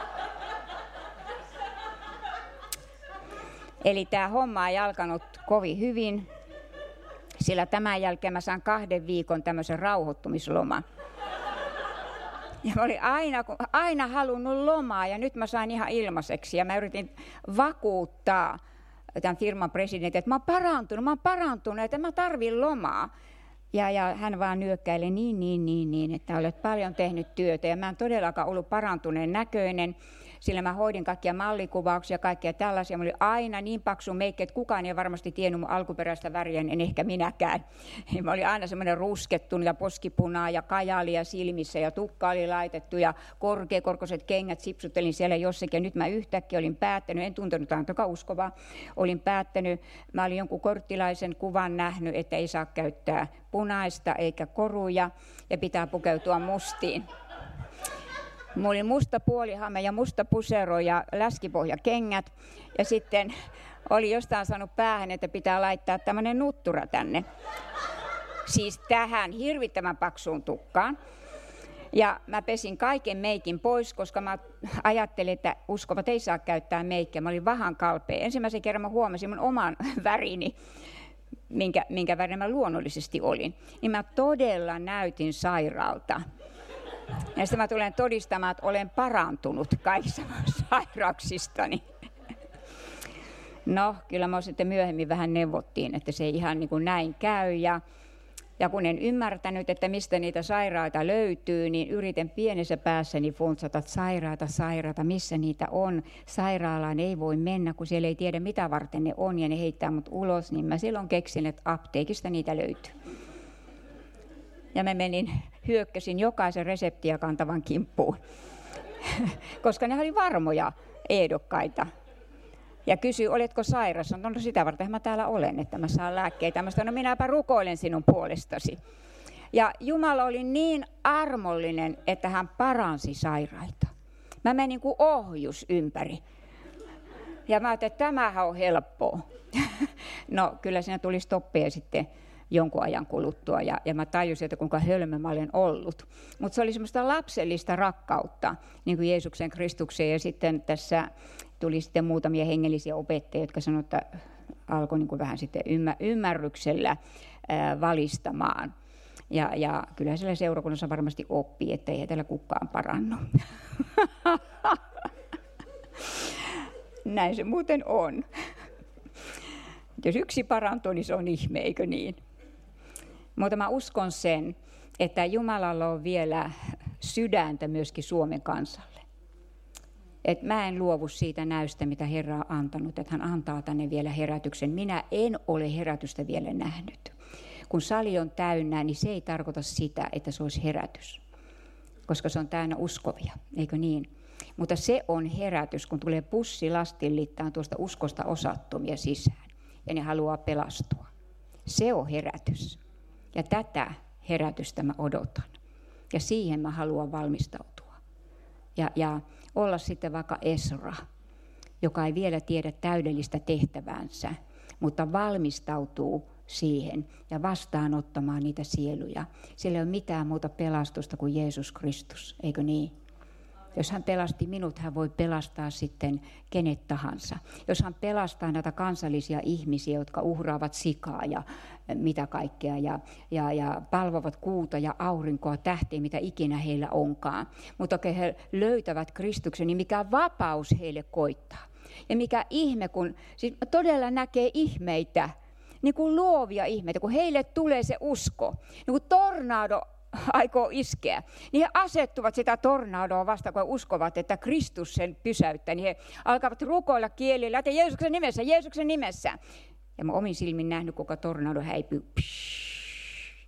Eli tämä homma ei alkanut kovin hyvin, sillä tämän jälkeen mä saan kahden viikon tämmöisen rauhoittumisloman. Ja mä olin aina, aina halunnut lomaa, ja nyt mä sain ihan ilmaiseksi, ja mä yritin vakuuttaa tämän firman presidentin, että mä oon parantunut, mä oon parantunut, että mä tarvin lomaa. Ja, ja hän vaan nyökkäili niin, niin, niin, niin, että olet paljon tehnyt työtä. Ja mä en todellakaan ollut parantuneen näköinen, sillä mä hoidin kaikkia mallikuvauksia ja kaikkea tällaisia. Mä olin aina niin paksu meikki, että kukaan ei varmasti tiennyt mun alkuperäistä väriä, en ehkä minäkään. Ja mä olin aina semmoinen ruskettunut ja poskipunaa ja kajalia silmissä ja tukka oli laitettu ja korkeakorkoiset kengät sipsuttelin siellä jossakin. Ja nyt mä yhtäkkiä olin päättänyt, en tuntenut antakaan uskovaa, olin päättänyt, mä olin jonkun korttilaisen kuvan nähnyt, että ei saa käyttää punaista eikä koruja ja pitää pukeutua mustiin. Mulla oli musta puolihame ja musta pusero ja läskipohjakengät ja sitten oli jostain saanut päähän, että pitää laittaa tämmöinen nuttura tänne. Siis tähän hirvittävän paksuun tukkaan. Ja mä pesin kaiken meikin pois, koska mä ajattelin, että uskovat ei saa käyttää meikkiä. Mä olin vähän kalpea. Ensimmäisen kerran mä huomasin mun oman värini, minkä, minkä värin mä luonnollisesti olin. Niin mä todella näytin sairaalta. Ja sitten mä tulen todistamaan, että olen parantunut kaikista sairauksistani. No, kyllä mä sitten myöhemmin vähän neuvottiin, että se ei ihan niin kuin näin käy. Ja, ja kun en ymmärtänyt, että mistä niitä sairaita löytyy, niin yritän pienessä päässäni funtsata, että sairaata, sairaata, missä niitä on. Sairaalaan ei voi mennä, kun siellä ei tiedä mitä varten ne on ja ne heittää mut ulos. Niin mä silloin keksin, että apteekista niitä löytyy. Ja mä menin, hyökkäsin jokaisen reseptiä kantavan kimppuun, koska ne oli varmoja ehdokkaita. Ja kysyi, oletko sairas? No sitä varten mä täällä olen, että mä saan lääkkeitä. Mä sanoin, no minäpä rukoilen sinun puolestasi. Ja Jumala oli niin armollinen, että hän paransi sairaita. Mä menin kuin ohjus ympäri. Ja mä ajattelin, että tämähän on helppoa. No kyllä siinä tuli stoppeja sitten jonkun ajan kuluttua. Ja, ja mä tajusin, että kuinka hölmö mä olen ollut. Mutta se oli semmoista lapsellista rakkautta, niin kuin Jeesuksen Kristukseen. Ja sitten tässä tuli sitten muutamia hengellisiä opettajia, jotka sanoivat, että alkoi niin kuin vähän sitten ymmärryksellä ää, valistamaan. Ja, ja kyllä siellä seurakunnassa varmasti oppii, että ei täällä kukaan parannu. Näin se muuten on. Jos yksi parantuu, niin se on ihme, eikö niin? Mutta mä uskon sen, että Jumalalla on vielä sydäntä myöskin Suomen kansalle. Et mä en luovu siitä näystä, mitä Herra on antanut, että hän antaa tänne vielä herätyksen. Minä en ole herätystä vielä nähnyt. Kun sali on täynnä, niin se ei tarkoita sitä, että se olisi herätys, koska se on täynnä uskovia, eikö niin? Mutta se on herätys, kun tulee pussi lastillittain tuosta uskosta osattomia sisään, ja ne haluaa pelastua. Se on herätys. Ja tätä herätystä mä odotan. Ja siihen mä haluan valmistautua. Ja, ja olla sitten vaikka Esra, joka ei vielä tiedä täydellistä tehtäväänsä, mutta valmistautuu siihen ja vastaanottamaan niitä sieluja. Siellä ei ole mitään muuta pelastusta kuin Jeesus Kristus, eikö niin? Jos hän pelasti minut, hän voi pelastaa sitten kenet tahansa. Jos hän pelastaa näitä kansallisia ihmisiä, jotka uhraavat sikaa ja mitä kaikkea, ja, ja, ja palvovat kuuta ja aurinkoa, tähtiä, mitä ikinä heillä onkaan. Mutta kun he löytävät Kristuksen, niin mikä vapaus heille koittaa. Ja mikä ihme, kun siis todella näkee ihmeitä, niin kuin luovia ihmeitä, kun heille tulee se usko, niin kuin tornado aikoo iskeä, niin he asettuvat sitä tornadoa vastaan, kun he uskovat, että Kristus sen pysäyttää, niin he alkavat rukoilla kielillä, että Jeesuksen nimessä, Jeesuksen nimessä. Ja mä omin silmin nähnyt, kuinka tornado häipyy. Psh.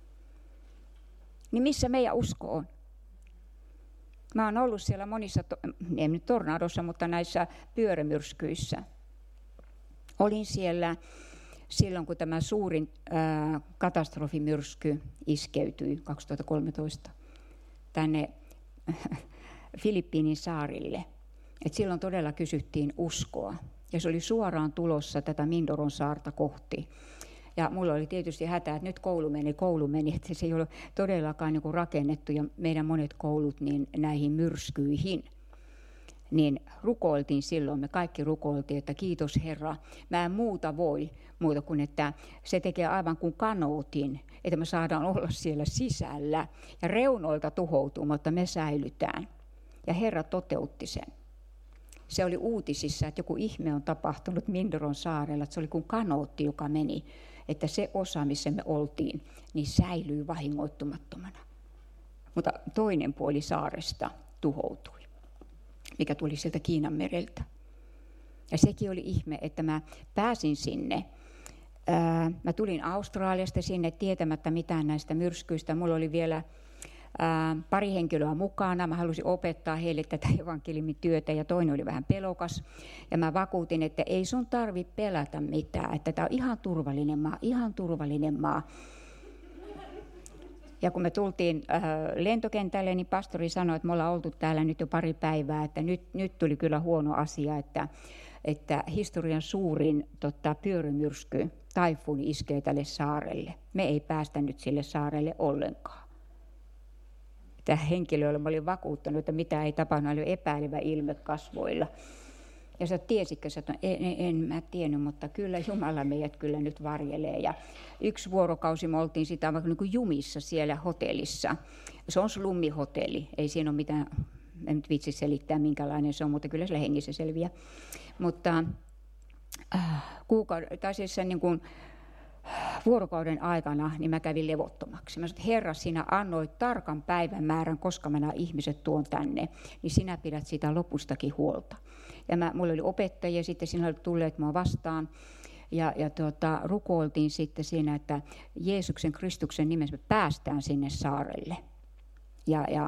Niin missä meidän usko on? Mä oon ollut siellä monissa, en nyt tornadossa, mutta näissä pyörämyrskyissä. Olin siellä silloin, kun tämä suurin ää, katastrofimyrsky iskeytyi kaksituhattakolmetoista tänne Filippiinin saarille. Et silloin todella kysyttiin uskoa. Ja se oli suoraan tulossa tätä Mindoron saarta kohti. Ja mulla oli tietysti hätä, että nyt koulu meni, koulu meni, että se ei ole todellakaan niin kuin rakennettu ja meidän monet koulut niin näihin myrskyihin. Niin rukoiltiin silloin, me kaikki rukoiltiin, että kiitos Herra, mä en muuta voi, muuta kuin että se tekee aivan kuin kanootin, että me saadaan olla siellä sisällä ja reunoilta tuhoutuu, mutta me säilytään. Ja Herra toteutti sen. Se oli uutisissa, että joku ihme on tapahtunut Mindoron saarella, että se oli kuin kanootti, joka meni, että se osa, missä me oltiin, niin säilyy vahingoittumattomana. Mutta toinen puoli saaresta tuhoutui, mikä tuli sieltä Kiinan mereltä. Ja sekin oli ihme, että mä pääsin sinne. Ää, mä tulin Australiasta sinne tietämättä mitään näistä myrskyistä. Mulla oli vielä ää, pari henkilöä mukana. Mä halusin opettaa heille tätä evankeliumityötä ja toinen oli vähän pelokas. Ja mä vakuutin, että ei sun tarvitse pelätä mitään, että tämä on ihan turvallinen maa, ihan turvallinen maa. Ja kun me tultiin äh, lentokentälle, niin pastori sanoi, että me ollaan oltu täällä nyt jo pari päivää, että nyt, nyt tuli kyllä huono asia, että, että historian suurin tota, pyörrymyrsky, taifuni iskee tälle saarelle. Me ei päästä nyt sille saarelle ollenkaan. Tämä henkilö, jolle mä olin vakuuttanut, että mitä ei tapahdu, oli epäilevä ilme kasvoilla. Ja sä tiesitkö, että en, en, en mä tiennyt, mutta kyllä Jumala meidät kyllä nyt varjelee. Ja yksi vuorokausi me oltiin sitä vaikka niin kuin jumissa siellä hotellissa. Se on slummihotelli, ei siinä ole mitään, en nyt vitsi selittää minkälainen se on, mutta kyllä sillä hengissä selviää. Mutta äh, kuukauden, tai siis sen niin kuin vuorokauden aikana niin mä kävin levottomaksi. Mä sanoin, että Herra, sinä annoit tarkan päivämäärän, koska mä nämä ihmiset tuon tänne, niin sinä pidät sitä lopustakin huolta. Ja mä, mulla oli opettajia, sitten siinä oli tulleet mua vastaan, ja, ja tuota, rukoiltiin sitten siinä, että Jeesuksen Kristuksen nimessä me päästään sinne saarelle. Ja, ja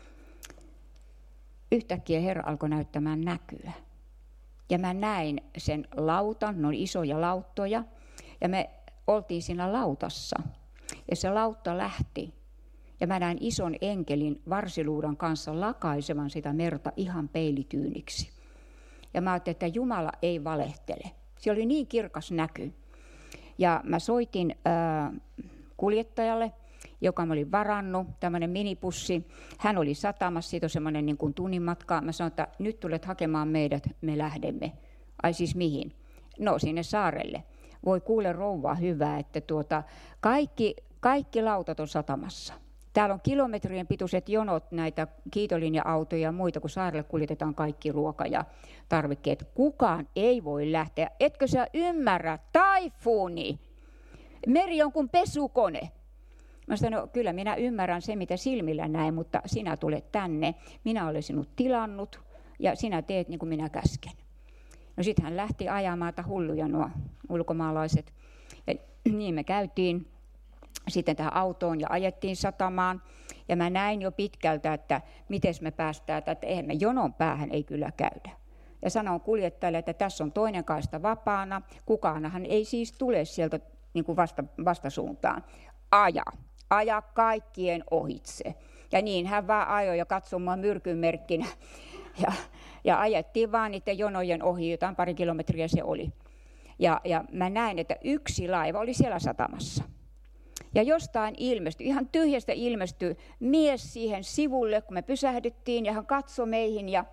yhtäkkiä Herra alkoi näyttämään näkyä. Ja mä näin sen lautan, ne oli isoja lauttoja, ja me oltiin siinä lautassa. Ja se lautta lähti. Ja mä näin ison enkelin varsiluudan kanssa lakaisevan sitä merta ihan peilityyniksi. Ja mä ajattelin, että Jumala ei valehtele. Se oli niin kirkas näky. Ja mä soitin äh, kuljettajalle, joka mä olin varannut, tämmöinen minipussi. Hän oli satamassa, siitä on semmoinen niin kuin tunnin matka. Mä sanoin, että nyt tulet hakemaan meidät, me lähdemme. Ai siis mihin? No sinne saarelle. Voi kuule rouva hyvä, että tuota, kaikki, kaikki lautat on satamassa. Täällä on kilometrien pituiset jonot näitä kiitolinja-autoja ja muita, kun saarelle kuljetetaan kaikki ruoka ja tarvikkeet. Kukaan ei voi lähteä. Etkö sä ymmärrä? Taifuuni! Meri on kuin pesukone. Mä sanoin, no, kyllä minä ymmärrän se, mitä silmillä näin, mutta sinä tulet tänne. Minä olen sinut tilannut ja sinä teet niin kuin minä käsken. No sitten hän lähti ajamaan, että hulluja nuo ulkomaalaiset. Ja niin me käytiin sitten tähän autoon ja ajettiin satamaan. Ja mä näin jo pitkältä, että miten me päästään, että eihän me jonon päähän ei kyllä käydä. Ja sanoin kuljettajalle, että tässä on toinen kaista vapaana. Kukaanhan ei siis tule sieltä niin kuin vasta, vastasuuntaan. Aja. Aja kaikkien ohitse. Ja niin hän vaan ajoi ja katsoi mua myrkynmerkkinä. Ja, ja ajettiin vaan niiden jonojen ohi, jotain pari kilometriä se oli. Ja, ja mä näin, että yksi laiva oli siellä satamassa. Ja jostain ilmestyi, ihan tyhjästä ilmestyi mies siihen sivulle, kun me pysähdyttiin, ja hän katsoi meihin ja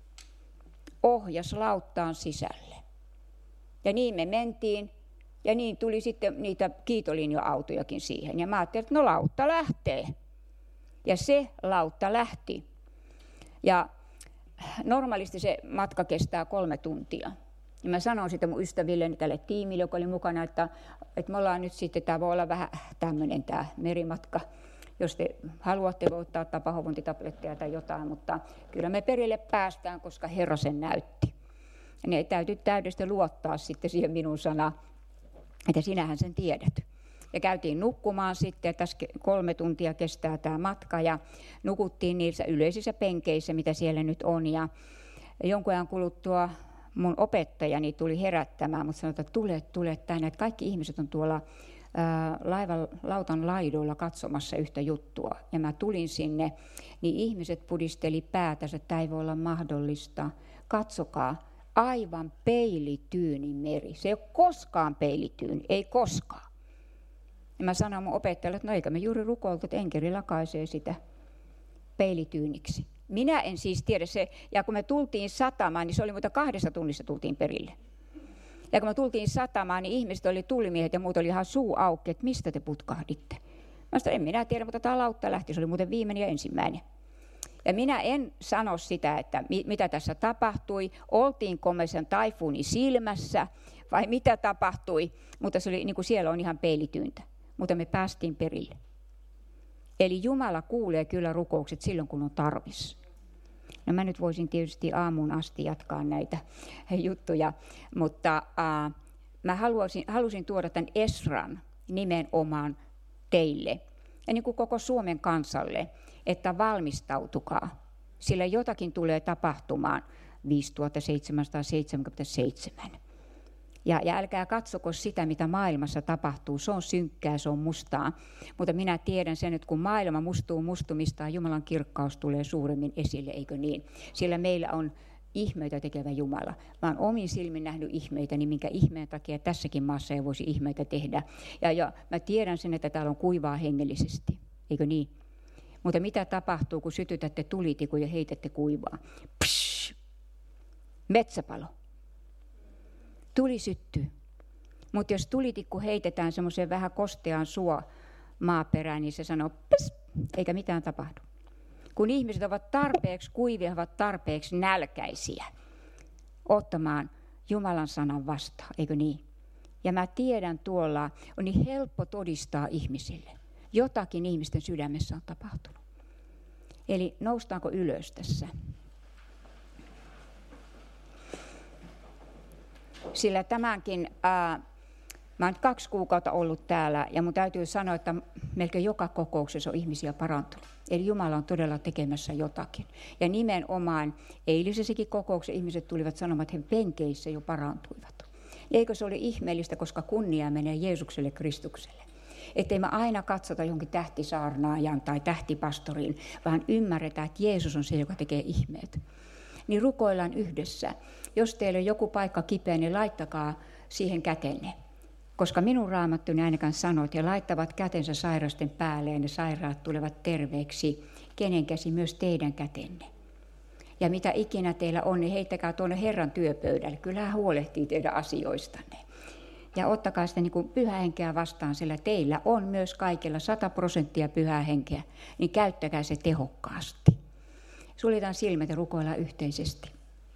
ohjasi lauttaan sisälle. Ja niin me mentiin, ja niin tuli sitten niitä kiitolinja-autojakin siihen. Ja mä ajattelin, että no lautta lähtee. Ja se lautta lähti. Ja normaalisti se matka kestää kolme tuntia. Ja mä sanoin sitten mun ystävilleni tälle tiimille, joka oli mukana, että, että me ollaan nyt sitten, tämä voi olla vähän tämmöinen tämä merimatka. Jos te haluatte, voi ottaa pahoinvointitabletteja tai jotain, mutta kyllä me perille päästään, koska Herra sen näytti. Ja ne täytyy täydellisesti luottaa sitten siihen minun sanaan, että sinähän sen tiedät. Ja käytiin nukkumaan sitten, tässä kolme tuntia kestää tämä matka, ja nukuttiin niissä yleisissä penkeissä, mitä siellä nyt on. Ja jonkun ajan kuluttua mun opettajani tuli herättämään, mutta sanoi, että tule, tule tänne, että kaikki ihmiset on tuolla ää, laivan, lautan laidoilla katsomassa yhtä juttua. Ja mä tulin sinne, niin ihmiset pudisteli päätänsä, että tämä ei voi olla mahdollista. Katsokaa, aivan peilityyni meri. Se ei ole koskaan peilityyni, ei koskaan. Ja mä sanoin mun opettajalle, että no eikä me juuri rukoiltu, että enkeli lakaisee sitä peilityyniksi. Minä en siis tiedä se, ja kun me tultiin satamaan, niin se oli muuta kahdessa tunnissa tultiin perille. Ja kun me tultiin satamaan, niin ihmiset oli tulimiehet ja muut oli ihan suu auki, että mistä te putkahditte. Mä sanoin, en minä tiedä, mutta tämä lautta lähti, se oli muuten viimeinen ja ensimmäinen. Ja minä en sano sitä, että mitä tässä tapahtui, oltiinko me sen taifuunin silmässä vai mitä tapahtui, mutta se oli, niin kuin siellä on ihan peilityyntä, mutta me päästiin perille. Eli Jumala kuulee kyllä rukoukset silloin, kun on tarvis. No mä nyt voisin tietysti aamuun asti jatkaa näitä juttuja, mutta äh, mä haluaisin, halusin tuoda tämän Esran nimenomaan teille ja niin kuin koko Suomen kansalle, että valmistautukaa, sillä jotakin tulee tapahtumaan viisituhattaseitsemänsataaseitsemänkymmentäseitsemän. Ja, ja älkää katsoko sitä, mitä maailmassa tapahtuu. Se on synkkää, se on mustaa. Mutta minä tiedän sen, että kun maailma mustuu mustumistaan, Jumalan kirkkaus tulee suuremmin esille, eikö niin? Sillä meillä on ihmeitä tekevä Jumala. Mä oon omin silmin nähnyt ihmeitä, niin minkä ihmeen takia tässäkin maassa ei voisi ihmeitä tehdä. Ja, ja mä tiedän sen, että täällä on kuivaa hengellisesti, eikö niin? Mutta mitä tapahtuu, kun sytytätte tulitikun ja heitätte kuivaa? Psh! Metsäpalo. Tuli syttyy. Mutta jos tulitikku heitetään semmoiseen vähän kosteaan suo maaperään, niin se sanoo pss, eikä mitään tapahdu. Kun ihmiset ovat tarpeeksi kuivia, ovat tarpeeksi nälkäisiä ottamaan Jumalan sanan vastaan, eikö niin? Ja mä tiedän tuolla, on niin helppo todistaa ihmisille. Jotakin ihmisten sydämessä on tapahtunut. Eli noustaanko ylös tässä? Sillä tämänkin, ää, mä oon nyt kaksi kuukautta ollut täällä ja mun täytyy sanoa, että melkein joka kokouksessa on ihmisiä parantunut. Eli Jumala on todella tekemässä jotakin. Ja nimenomaan eilisessäkin kokouksessa ihmiset tulivat sanomaan, että he penkeissä jo parantuivat. Ja eikö se ole ihmeellistä, koska kunnia menee Jeesukselle Kristukselle. Ettei me aina katsota jonkin tähtisaarnaajan tai tähtipastoriin, vaan ymmärretään, että Jeesus on se, joka tekee ihmeet. Niin rukoillaan yhdessä. Jos teillä on joku paikka kipeä, niin laittakaa siihen kätenne. Koska minun raamattuni ainakaan sanoo, että he laittavat kätensä sairasten päälle ja ne sairaat tulevat terveeksi. Kenen käsi? Myös teidän kätenne. Ja mitä ikinä teillä on, niin heittäkää tuonne Herran työpöydälle. Kyllä hän huolehtii teidän asioistanne. Ja ottakaa sitä niin kuin pyhää henkeä vastaan, sillä teillä on myös kaikilla sata prosenttia pyhää henkeä. Niin käyttäkää se tehokkaasti. Suljetaan silmät ja rukoillaan yhteisesti.